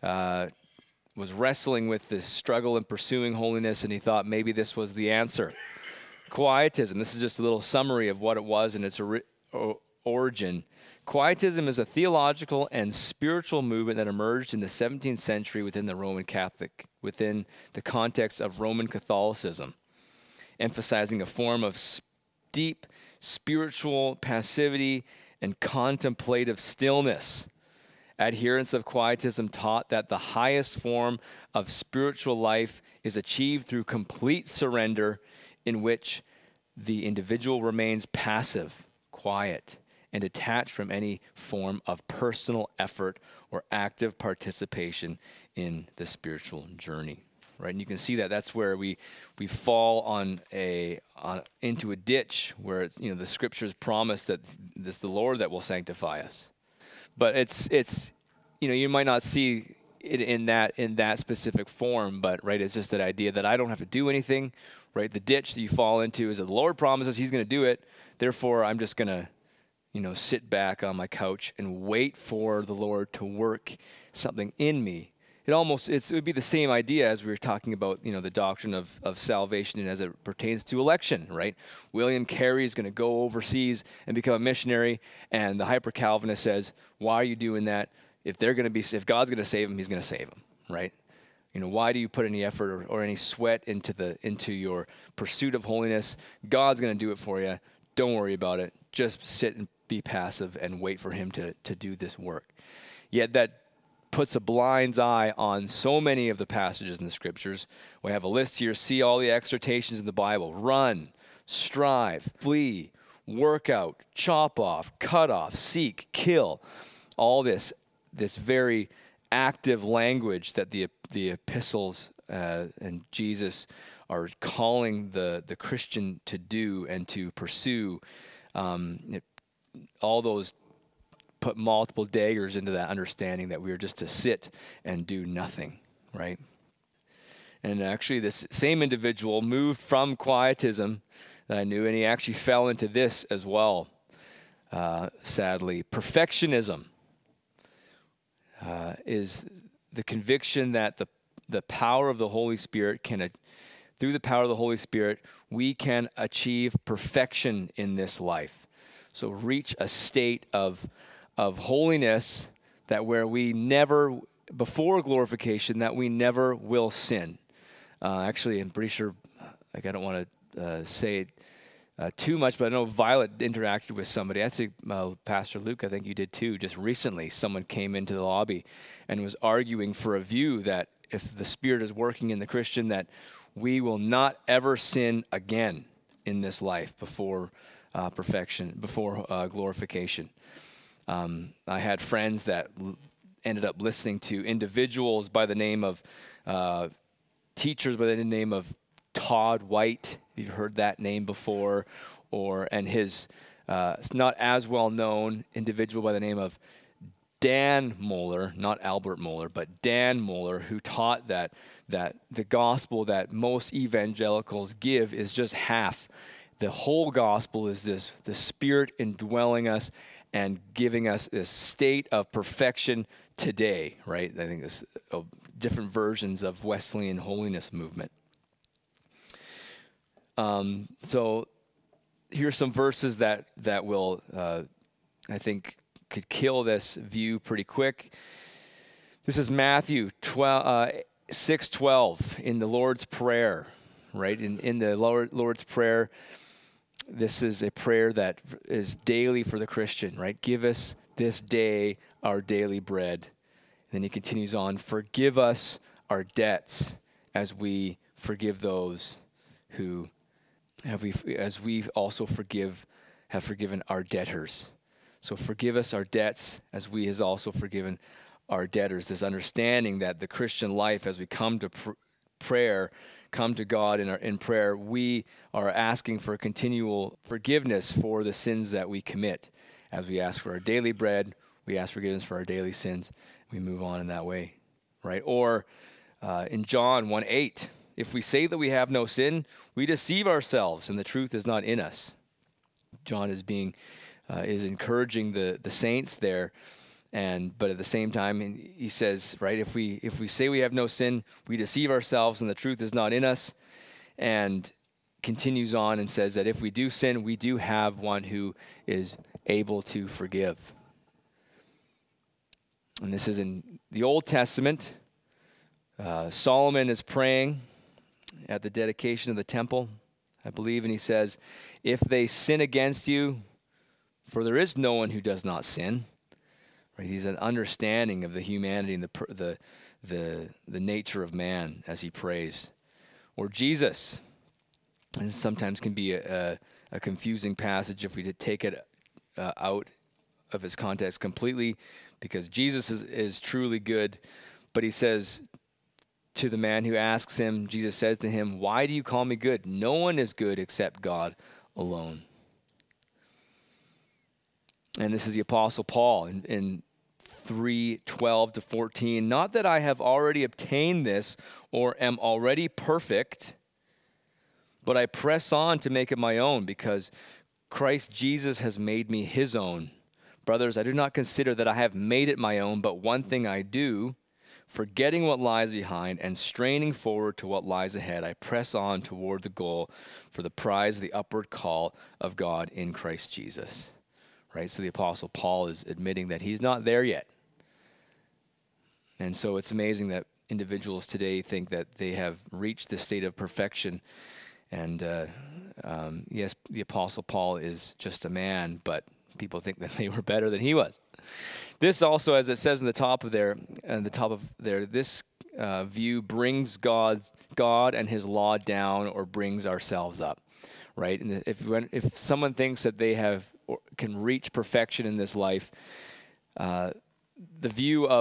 was wrestling with the struggle in pursuing holiness, and he thought maybe this was the answer. Quietism. This is just a little summary of what it was and its origin. Quietism is a theological and spiritual movement that emerged in the 17th century within the context of Roman Catholicism, emphasizing a form of deep spiritual passivity and contemplative stillness. Adherents of Quietism taught that the highest form of spiritual life is achieved through complete surrender, in which the individual remains passive, quiet, and detached from any form of personal effort or active participation in the spiritual journey. Right, and you can see that that's where we fall into a ditch where it's, the Scriptures promise that this is the Lord that will sanctify us. But it's you might not see it in that specific form, but right, it's just that idea that I don't have to do anything. Right, the ditch that you fall into is that the Lord promises He's going to do it. Therefore, I'm just going to, sit back on my couch and wait for the Lord to work something in me. It would be the same idea as we were talking about, the doctrine of salvation and as it pertains to election, right? William Carey is going to go overseas and become a missionary, and the hyper-Calvinist says, "Why are you doing that? If God's going to save him, He's going to save him," right? Why do you put any effort or any sweat into your pursuit of holiness? God's going to do it for you. Don't worry about it. Just sit and be passive and wait for Him to do this work. Yet that puts a blind eye on so many of the passages in the Scriptures. We have a list here. See all the exhortations in the Bible. Run, strive, flee, work out, chop off, cut off, seek, kill. All this very active language that the epistles and Jesus are calling the Christian to do and to pursue. All those put multiple daggers into that understanding that we are just to sit and do nothing, right? And actually, this same individual moved from quietism that I knew, and he actually fell into this as well, sadly. Perfectionism is the conviction that the power of the Holy Spirit through the power of the Holy Spirit, we can achieve perfection in this life. So reach a state of holiness that where we never, before glorification, that we never will sin. Actually, I'm pretty sure, I don't want to say it too much, but I know Violet interacted with somebody. I think Pastor Luke, I think you did too, just recently. Someone came into the lobby and was arguing for a view that if the Spirit is working in the Christian, that we will not ever sin again in this life before perfection, before glorification. I had friends that ended up listening to individuals by the name of teachers by the name of Todd White. You've heard that name before, and his not as well known individual by the name of Dan Mohler, not Albert Mohler, but Dan Mohler, who taught that the gospel that most evangelicals give is just half. The whole gospel is the Spirit indwelling us and giving us this state of perfection today, right? I think there's different versions of Wesleyan holiness movement. So here's some verses that will, I think, could kill this view pretty quick. This is Matthew 6:12 in the Lord's Prayer, right? In the Lord's Prayer, this is a prayer that is daily for the Christian, right? Give us this day our daily bread. And then he continues on, forgive us our debts as we forgive those who as we also have forgiven our debtors. So forgive us our debts as we has also forgiven our debtors. This understanding that the Christian life, as we come to prayer, come to God in prayer, we are asking for continual forgiveness for the sins that we commit. As we ask for our daily bread, we ask forgiveness for our daily sins. We move on in that way, right? Or in John 1:8, if we say that we have no sin, we deceive ourselves, and the truth is not in us. John is encouraging the saints there, but at the same time he says, right, if we say we have no sin, we deceive ourselves, and the truth is not in us. And continues on and says that if we do sin, we do have one who is able to forgive. And this is in the Old Testament. Solomon is praying at the dedication of the temple, I believe, and he says, if they sin against you, for there is no one who does not sin. Right? He's an understanding of the humanity and the nature of man as he prays. Or Jesus, and sometimes can be a confusing passage if we did take it out of its context completely, because Jesus is truly good, but he says to the man who asks him, Jesus says to him, why do you call me good? No one is good except God alone. And this is the Apostle Paul in 3:12-14. Not that I have already obtained this or am already perfect, but I press on to make it my own because Christ Jesus has made me his own. Brothers, I do not consider that I have made it my own, but one thing I do, forgetting what lies behind and straining forward to what lies ahead, I press on toward the goal for the prize of the upward call of God in Christ Jesus. Right? So the Apostle Paul is admitting that he's not there yet. And so it's amazing that individuals today think that they have reached the state of perfection. And yes, the Apostle Paul is just a man, but people think that they were better than he was. This also, as it says in the top of there, this view brings God and his law down or brings ourselves up, right? And if someone thinks that they can reach perfection in this life, the view of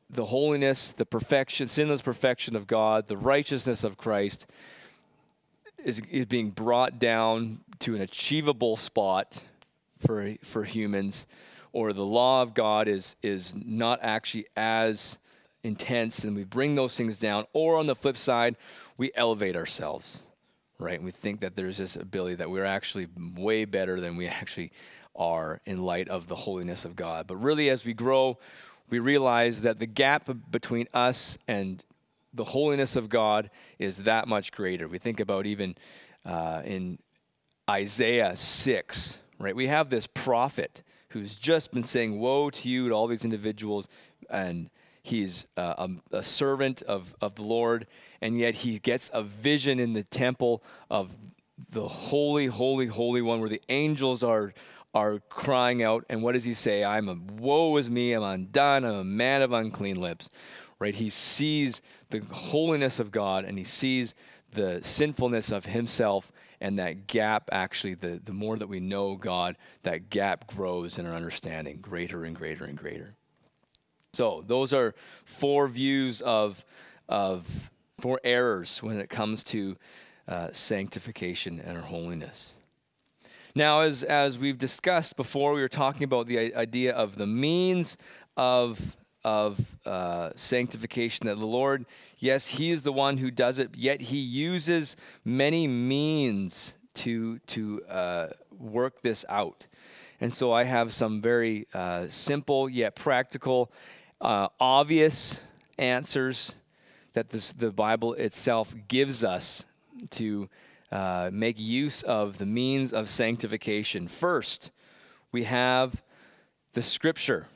the holiness, the perfection, sinless perfection of God, the righteousness of Christ is being brought down to an achievable spot for humans, or the law of God is not actually as intense, and we bring those things down. Or on the flip side, we elevate ourselves, right? And we think that there's this ability that we're actually way better than we actually are in light of the holiness of God. But really, as we grow, we realize that the gap between us and the holiness of God is that much greater. We think about even in Isaiah 6, right? We have this prophet who's just been saying, woe to you to all these individuals, and he's a servant of the Lord, and yet he gets a vision in the temple of the holy, holy, holy one, where the angels are crying out. And what does he say? Woe is me, I'm undone, I'm a man of unclean lips, right? He sees the holiness of God, and he sees the sinfulness of himself, and that gap, actually, the more that we know God, that gap grows in our understanding, greater and greater and greater. So those are 4 views of 4 errors when it comes to sanctification and our holiness. Now, as we've discussed before, we were talking about the idea of the means of sanctification, that the Lord, yes, he is the one who does it, yet he uses many means to work this out. And so I have some very simple yet practical, obvious answers that the Bible itself gives us to make use of the means of sanctification. First, we have the Scripture.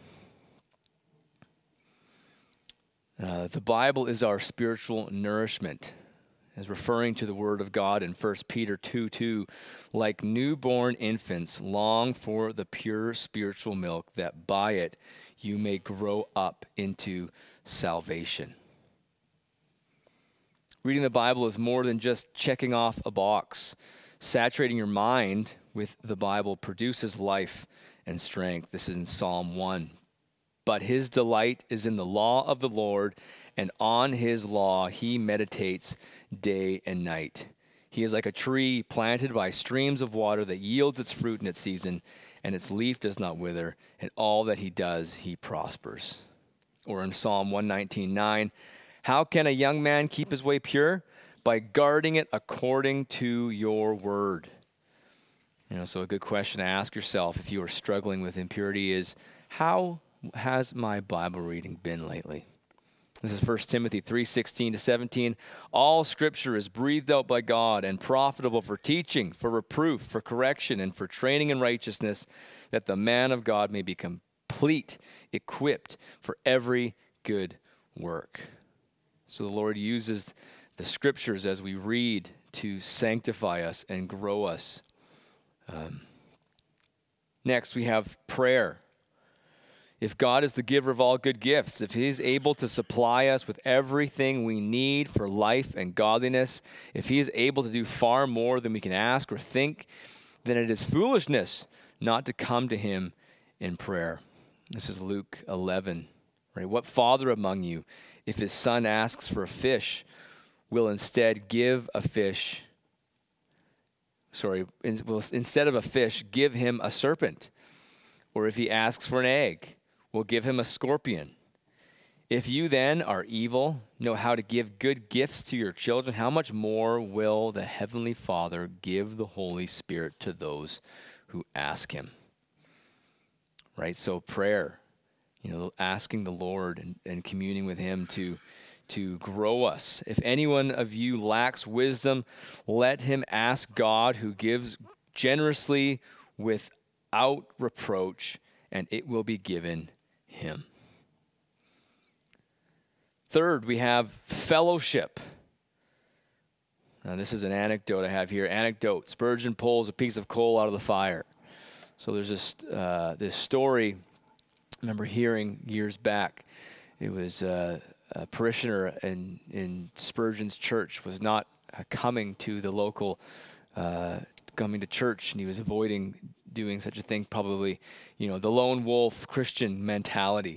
The Bible is our spiritual nourishment, as referring to the Word of God in 1 Peter 2:2, like newborn infants, long for the pure spiritual milk, that by it you may grow up into salvation. Reading the Bible is more than just checking off a box. Saturating your mind with the Bible produces life and strength. This is in Psalm 1. But his delight is in the law of the Lord, and on his law he meditates day and night. He is like a tree planted by streams of water that yields its fruit in its season, and its leaf does not wither, and all that he does, he prospers. Or in Psalm 119:9, how can a young man keep his way pure? By guarding it according to your word. So a good question to ask yourself if you are struggling with impurity is, how has my Bible reading been lately? This is 1 Timothy 3:16-17. All Scripture is breathed out by God and profitable for teaching, for reproof, for correction, and for training in righteousness, that the man of God may be complete, equipped for every good work. So the Lord uses the Scriptures as we read to sanctify us and grow us. Next, we have prayer. If God is the giver of all good gifts, if he's able to supply us with everything we need for life and godliness, if he is able to do far more than we can ask or think, then it is foolishness not to come to him in prayer. This is Luke 11. Right? What father among you, if his son asks for a fish, will instead give a fish? Instead of a fish, give him a serpent. Or if he asks for an egg, will give him a scorpion. If you then are evil, know how to give good gifts to your children, how much more will the Heavenly Father give the Holy Spirit to those who ask him? Right? So prayer, asking the Lord and communing with him to grow us. If anyone of you lacks wisdom, let him ask God, who gives generously without reproach, and it will be given him. Third, we have fellowship. Now, this is an anecdote I have here. Anecdote: Spurgeon pulls a piece of coal out of the fire. So there's this story I remember hearing years back. It was a parishioner in Spurgeon's church was not coming to the local, coming to church, and he was avoiding doing such a thing, probably, the lone wolf Christian mentality,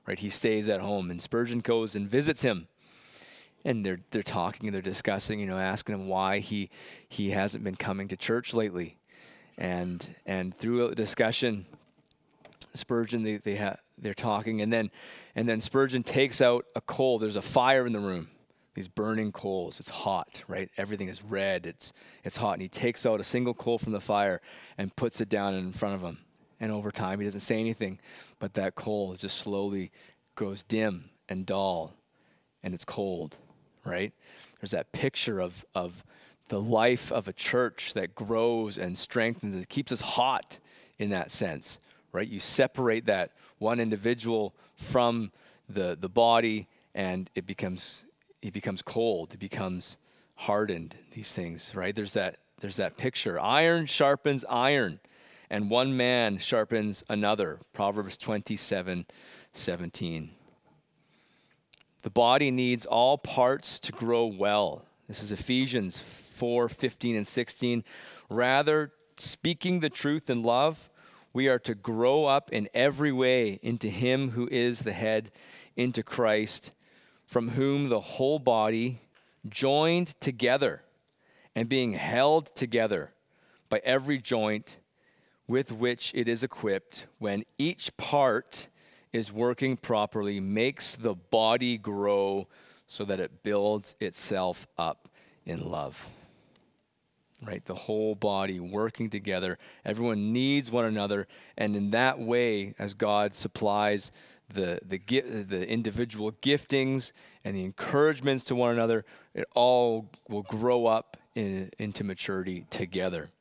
right? He stays at home, and Spurgeon goes and visits him. And they're talking and they're discussing, asking him why he hasn't been coming to church lately. And through a discussion, Spurgeon they're talking, and then Spurgeon takes out a coal. There's a fire in the room. These burning coals. It's hot, right? Everything is red. It's hot, and he takes out a single coal from the fire and puts it down in front of him. And over time, he doesn't say anything, but that coal just slowly grows dim and dull, and it's cold, right? There's that picture of the life of a church that grows and strengthens. It keeps us hot in that sense, right? You separate that one individual from the body, and it becomes cold. It becomes hardened. These things, right? There's that picture. Iron sharpens iron, and one man sharpens another. Proverbs 27:17. The body needs all parts to grow well. This is Ephesians 4:15 and 16. Rather, speaking the truth in love, we are to grow up in every way into him who is the head, into Christ, from whom the whole body, joined together and being held together by every joint with which it is equipped, when each part is working properly, makes the body grow so that it builds itself up in love. Right? The whole body working together. Everyone needs one another. And in that way, as God supplies the individual giftings and the encouragements to one another, it all will grow up into maturity together.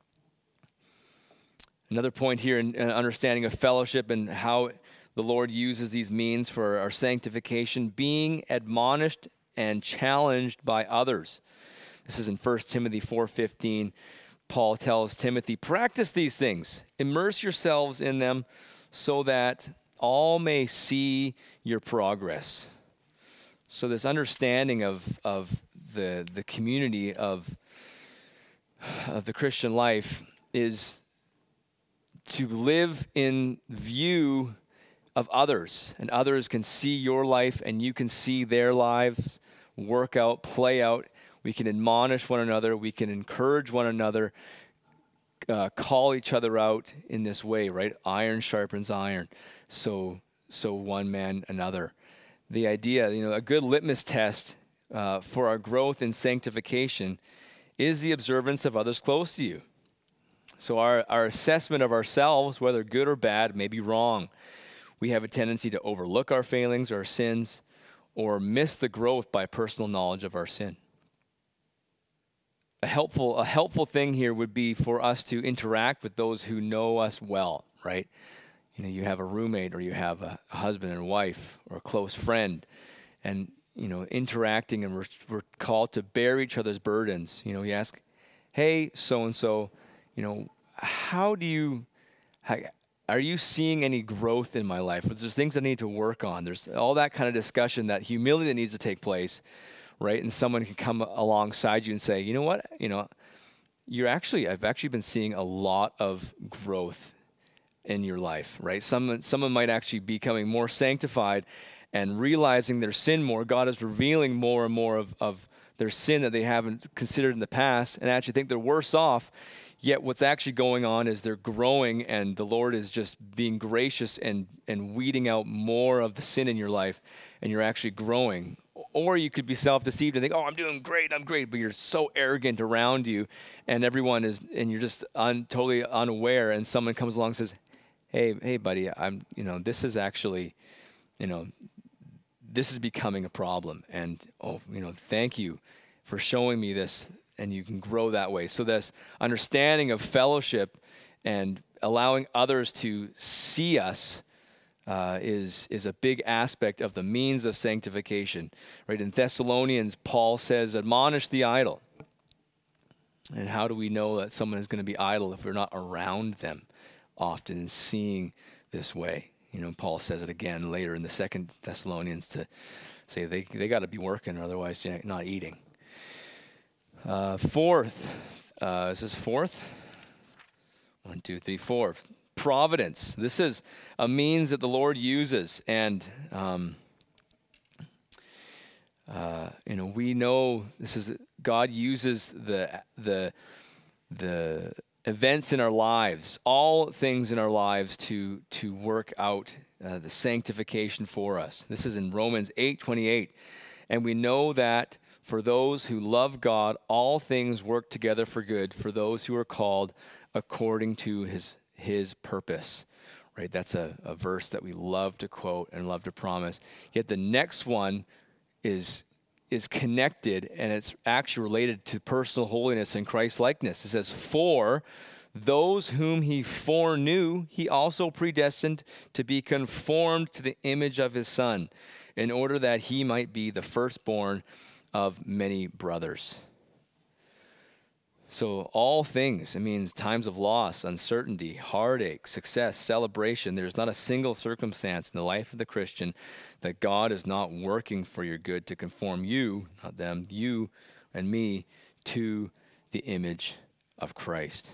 Another point here in understanding of fellowship and how the Lord uses these means for our sanctification, being admonished and challenged by others. This is in 1 Timothy 4:15. Paul tells Timothy, practice these things, immerse yourselves in them so that all may see your progress. So this understanding of the community of the Christian life is to live in view of others, and others can see your life and you can see their lives work out, play out. We can admonish one another. We can encourage one another, call each other out in this way, right? Iron sharpens iron. So one man another. The idea, a good litmus test for our growth in sanctification is the observance of others close to you. So our assessment of ourselves, whether good or bad, may be wrong. We have a tendency to overlook our failings, our sins, or miss the growth by personal knowledge of our sin. A helpful thing here would be for us to interact with those who know us well, right? You have a roommate, or you have a husband and wife, or a close friend, and interacting, and we're called to bear each other's burdens. You ask, hey, so and so, are you seeing any growth in my life? There's things I need to work on. There's all that kind of discussion, that humility that needs to take place, right? And someone can come alongside you and say, you know what? I've actually been seeing a lot of growth in your life, right? Someone might actually be becoming more sanctified and realizing their sin more. God is revealing more and more of their sin that they haven't considered in the past, and actually think they're worse off. Yet what's actually going on is they're growing, and the Lord is just being gracious and weeding out more of the sin in your life, and you're actually growing. Or you could be self-deceived and think, I'm doing great, but you're so arrogant around you, and and you're just totally unaware, and someone comes along and says, hey buddy, this is actually, this is becoming a problem, and thank you for showing me this. And you can grow that way. So this understanding of fellowship and allowing others to see us is a big aspect of the means of sanctification. Right? In Thessalonians, Paul says, admonish the idle. And how do we know that someone is going to be idle if we're not around them often and seeing this way? Paul says it again later in the 2 Thessalonians to say they got to be working, or otherwise they're not eating. Fourth, is this fourth? 1, 2, 3, 4. providence. This is a means that the Lord uses, and we know this is God uses the events in our lives, all things in our lives, to work out the sanctification for us. This is in Romans 8:28, and we know that for those who love God, all things work together for good for those who are called according to His purpose. Right? That's a verse that we love to quote and love to promise. Yet the next one is connected, and it's actually related to personal holiness and Christ-likeness. It says, "For those whom He foreknew, He also predestined to be conformed to the image of His Son, in order that He might be the firstborn of many brothers." So all things, it means times of loss, uncertainty, heartache, success, celebration. There's not a single circumstance in the life of the Christian that God is not working for your good to conform you, not them, you and me, to the image of Christ.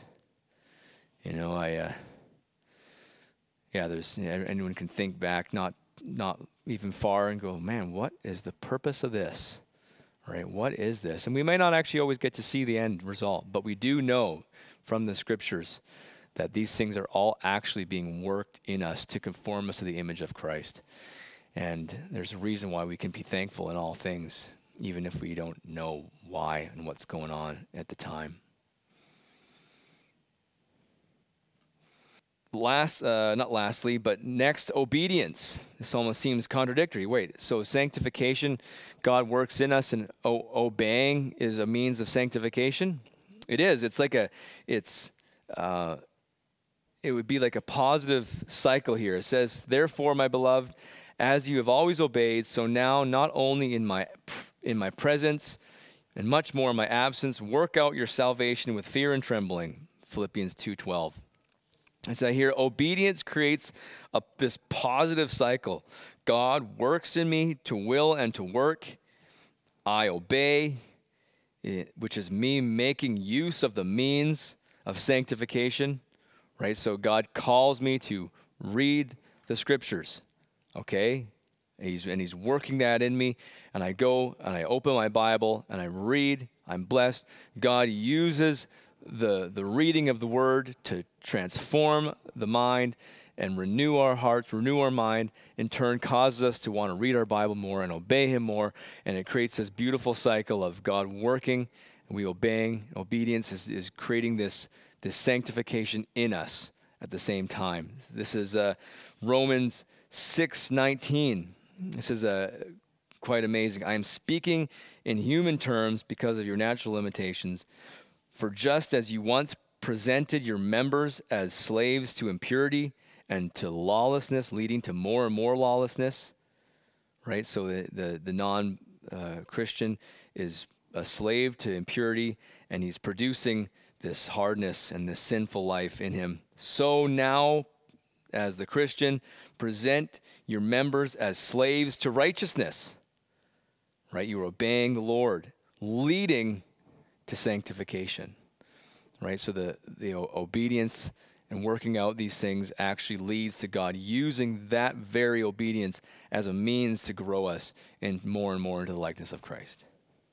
There's anyone can think back, not even far, and go, man, what is the purpose of this? Right? What is this? And we may not actually always get to see the end result, but we do know from the scriptures that these things are all actually being worked in us to conform us to the image of Christ. And there's a reason why we can be thankful in all things, even if we don't know why and what's going on at the time. Not lastly, but next, obedience. This almost seems contradictory. Wait, so sanctification, God works in us, and obeying is a means of sanctification? It is. It would be like a positive cycle here. It says, "Therefore, my beloved, as you have always obeyed, so now, not only in my presence, and much more in my absence, work out your salvation with fear and trembling." Philippians 2:12. And so here, obedience creates this positive cycle. God works in me to will and to work. I obey, which is me making use of the means of sanctification, right? So God calls me to read the scriptures, okay? And he's working that in me, and I go and I open my Bible and I read. I'm blessed. God uses the reading of the word to transform the mind and renew our hearts, renew our mind, in turn causes us to want to read our Bible more and obey Him more, and it creates this beautiful cycle of God working and we obeying. Obedience is creating this sanctification in us at the same time. This is Romans 6:19. This is quite amazing. "I am speaking in human terms because of your natural limitations. For just as you once presented your members as slaves to impurity and to lawlessness, leading to more and more lawlessness," right? So the non-Christian is a slave to impurity, and he's producing this hardness and this sinful life in him. "So now, as the Christian, present your members as slaves to righteousness," right? You're obeying the Lord, leading to sanctification, right? So the obedience and working out these things actually leads to God using that very obedience as a means to grow us and more into the likeness of Christ.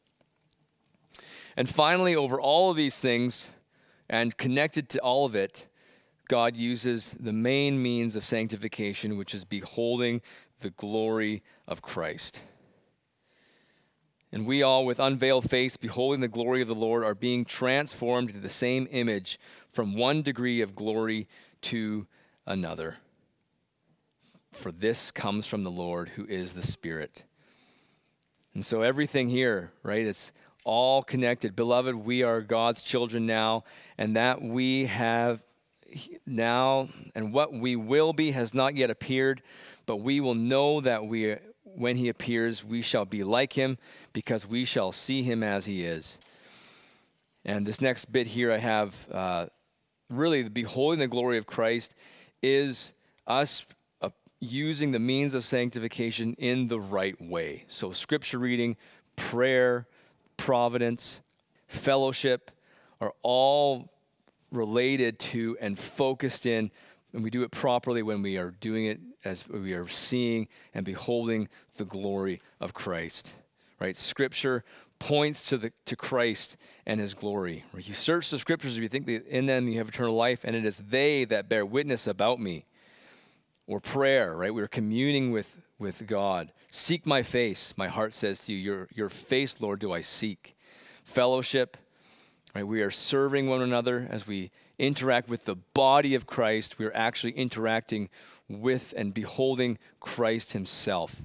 And finally, over all of these things and connected to all of it, God uses the main means of sanctification, which is beholding the glory of Christ. "And we all, with unveiled face, beholding the glory of the Lord, are being transformed into the same image from one degree of glory to another. For this comes from the Lord, who is the Spirit." And so everything here, right, it's all connected. Beloved, we are God's children now, and that we have now, and what we will be has not yet appeared, but we will know that when He appears, we shall be like Him, because we shall see Him as He is. And this next bit here I have, really beholding the glory of Christ is us using the means of sanctification in the right way. So scripture reading, prayer, providence, fellowship are all related to and focused in and we do it properly when we are doing it as we are seeing and beholding the glory of Christ. Right? Scripture points to Christ and his glory. Right? You search the scriptures if you think that in them you have eternal life, and it is they that bear witness about me. Or prayer, right? We're communing with God. Seek my face, my heart says to you. Your face, Lord, do I seek. Fellowship, right? We are serving one another as we interact with the body of Christ. We are actually interacting with and beholding Christ himself.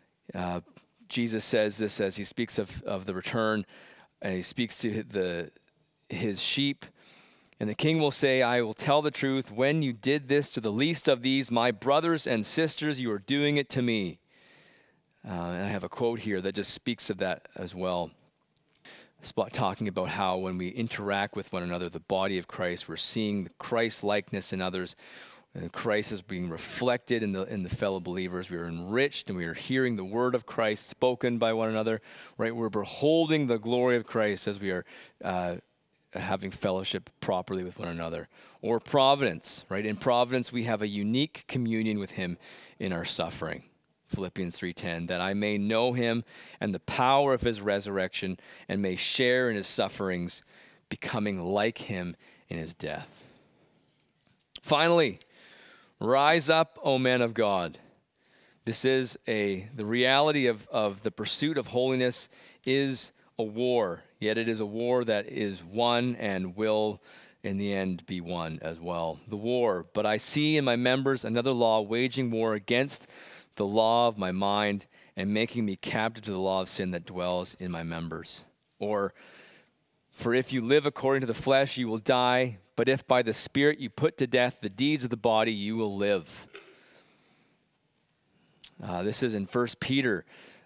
Jesus says this as he speaks of the return, and he speaks to his sheep. And the king will say, I will tell the truth. When you did this to the least of these, my brothers and sisters, you are doing it to me. And I have a quote here that just speaks of that as well. Talking about how when we interact with one another, the body of Christ, we're seeing the Christ likeness in others. And Christ is being reflected in the fellow believers. We are enriched and we are hearing the word of Christ spoken by one another. Right? We're beholding the glory of Christ as we are having fellowship properly with one another. Or providence, right? In providence, we have a unique communion with him in our suffering. Philippians 3:10, that I may know him and the power of his resurrection and may share in his sufferings, becoming like him in his death. Finally, rise up, O men of God. This is the reality of the pursuit of holiness is a war, yet it is a war that is won and will in the end be won as well. The war, but I see in my members another law waging war against the law of my mind and making me captive to the law of sin that dwells in my members. Or, for if you live according to the flesh, you will die, but if by the Spirit you put to death the deeds of the body, you will live. This is in 1 Peter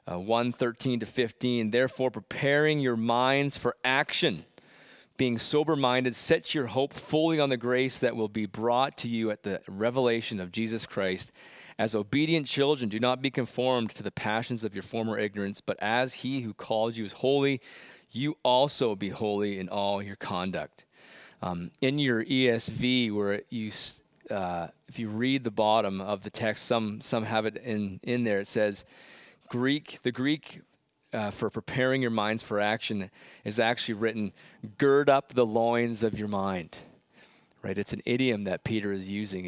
1:13-15. Therefore, preparing your minds for action, being sober-minded, set your hope fully on the grace that will be brought to you at the revelation of Jesus Christ. As obedient children, do not be conformed to the passions of your former ignorance, but as he who called you is holy, you also be holy in all your conduct. In your ESV, where if you read the bottom of the text, some have it in there. It says, the Greek for preparing your minds for action is actually written, gird up the loins of your mind. Right? It's an idiom that Peter is using.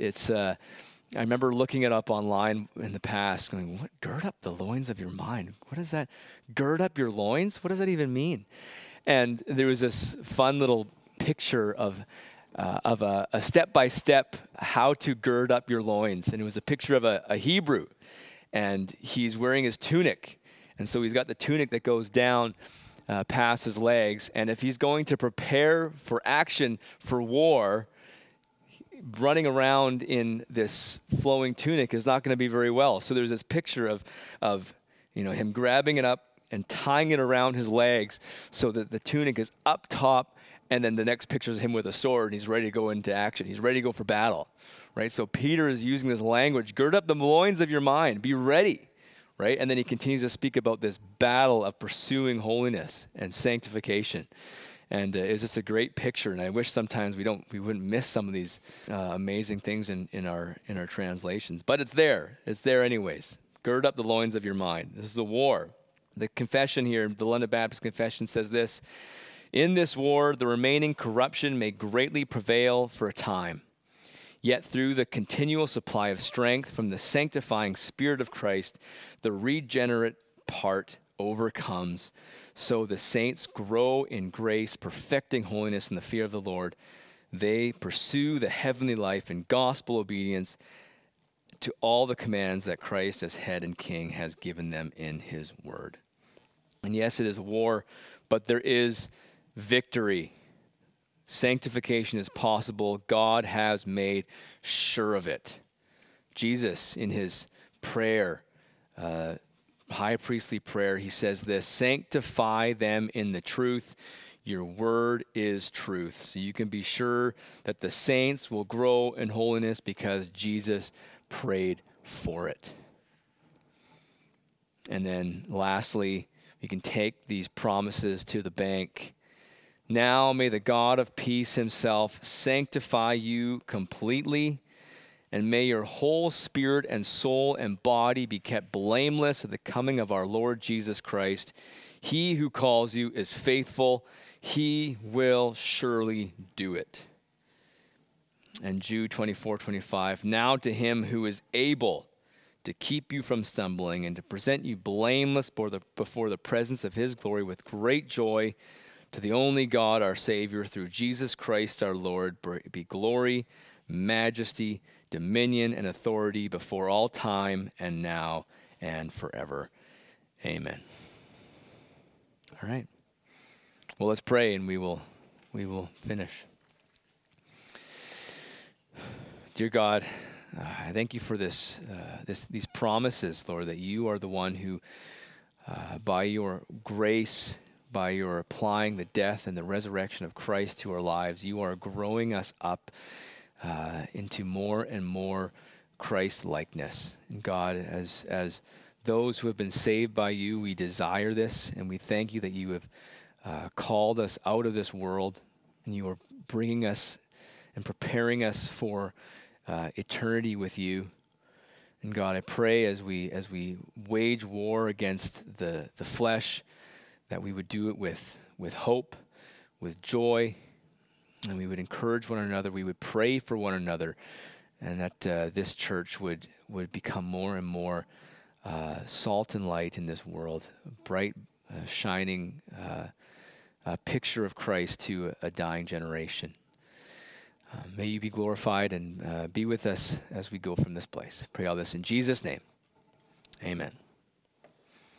I remember looking it up online in the past, going, what? Gird up the loins of your mind? What is that? Gird up your loins? What does that even mean? And there was this fun little picture of a step-by-step how to gird up your loins. And it was a picture of a Hebrew, and he's wearing his tunic. And so he's got the tunic that goes down past his legs. And if he's going to prepare for action, for war, running around in this flowing tunic is not going to be very well. So there's this picture of him grabbing it up and tying it around his legs so that the tunic is up top, and then the next picture is him with a sword, and he's ready to go into action. He's ready to go for battle, right? So Peter is using this language, gird up the loins of your mind, be ready, right? And then he continues to speak about this battle of pursuing holiness and sanctification. And it's just a great picture, and I wish sometimes we wouldn't miss some of these amazing things in our translations. But it's there anyways. Gird up the loins of your mind. This is a war. The confession here, the London Baptist Confession, says this: in this war, the remaining corruption may greatly prevail for a time. Yet through the continual supply of strength from the sanctifying Spirit of Christ, the regenerate part overcomes. So the saints grow in grace, perfecting holiness in the fear of the Lord. They pursue the heavenly life in gospel obedience to all the commands that Christ as head and king has given them in his word. And yes, it is war, but there is victory. Sanctification is possible. God has made sure of it. Jesus, in his prayer, high priestly prayer, he says this: sanctify them in the truth. Your word is truth. So you can be sure that the saints will grow in holiness because Jesus prayed for it. And then lastly, we can take these promises to the bank. Now may the God of peace himself sanctify you completely, and may your whole spirit and soul and body be kept blameless at the coming of our Lord Jesus Christ. He who calls you is faithful. He will surely do it. And Jude 24:25, now to him who is able to keep you from stumbling and to present you blameless before the presence of his glory with great joy, to the only God, our Savior, through Jesus Christ our Lord, be glory, majesty, dominion, and authority before all time and now and forever. Amen. All right. Well, let's pray and we will finish. Dear God, I thank you for these promises, Lord, that you are the one who, by your grace, by your applying the death and the resurrection of Christ to our lives, you are growing us up into more and more Christ-likeness. And God, as those who have been saved by you, we desire this, and we thank you that you have called us out of this world, and you are bringing us and preparing us for eternity with you. And God, I pray as we wage war against the flesh, that we would do it with hope, with joy, and we would encourage one another. We would pray for one another, and that this church would become more and more salt and light in this world, bright, shining picture of Christ to a dying generation. May you be glorified and be with us as we go from this place. Pray all this in Jesus' name. Amen.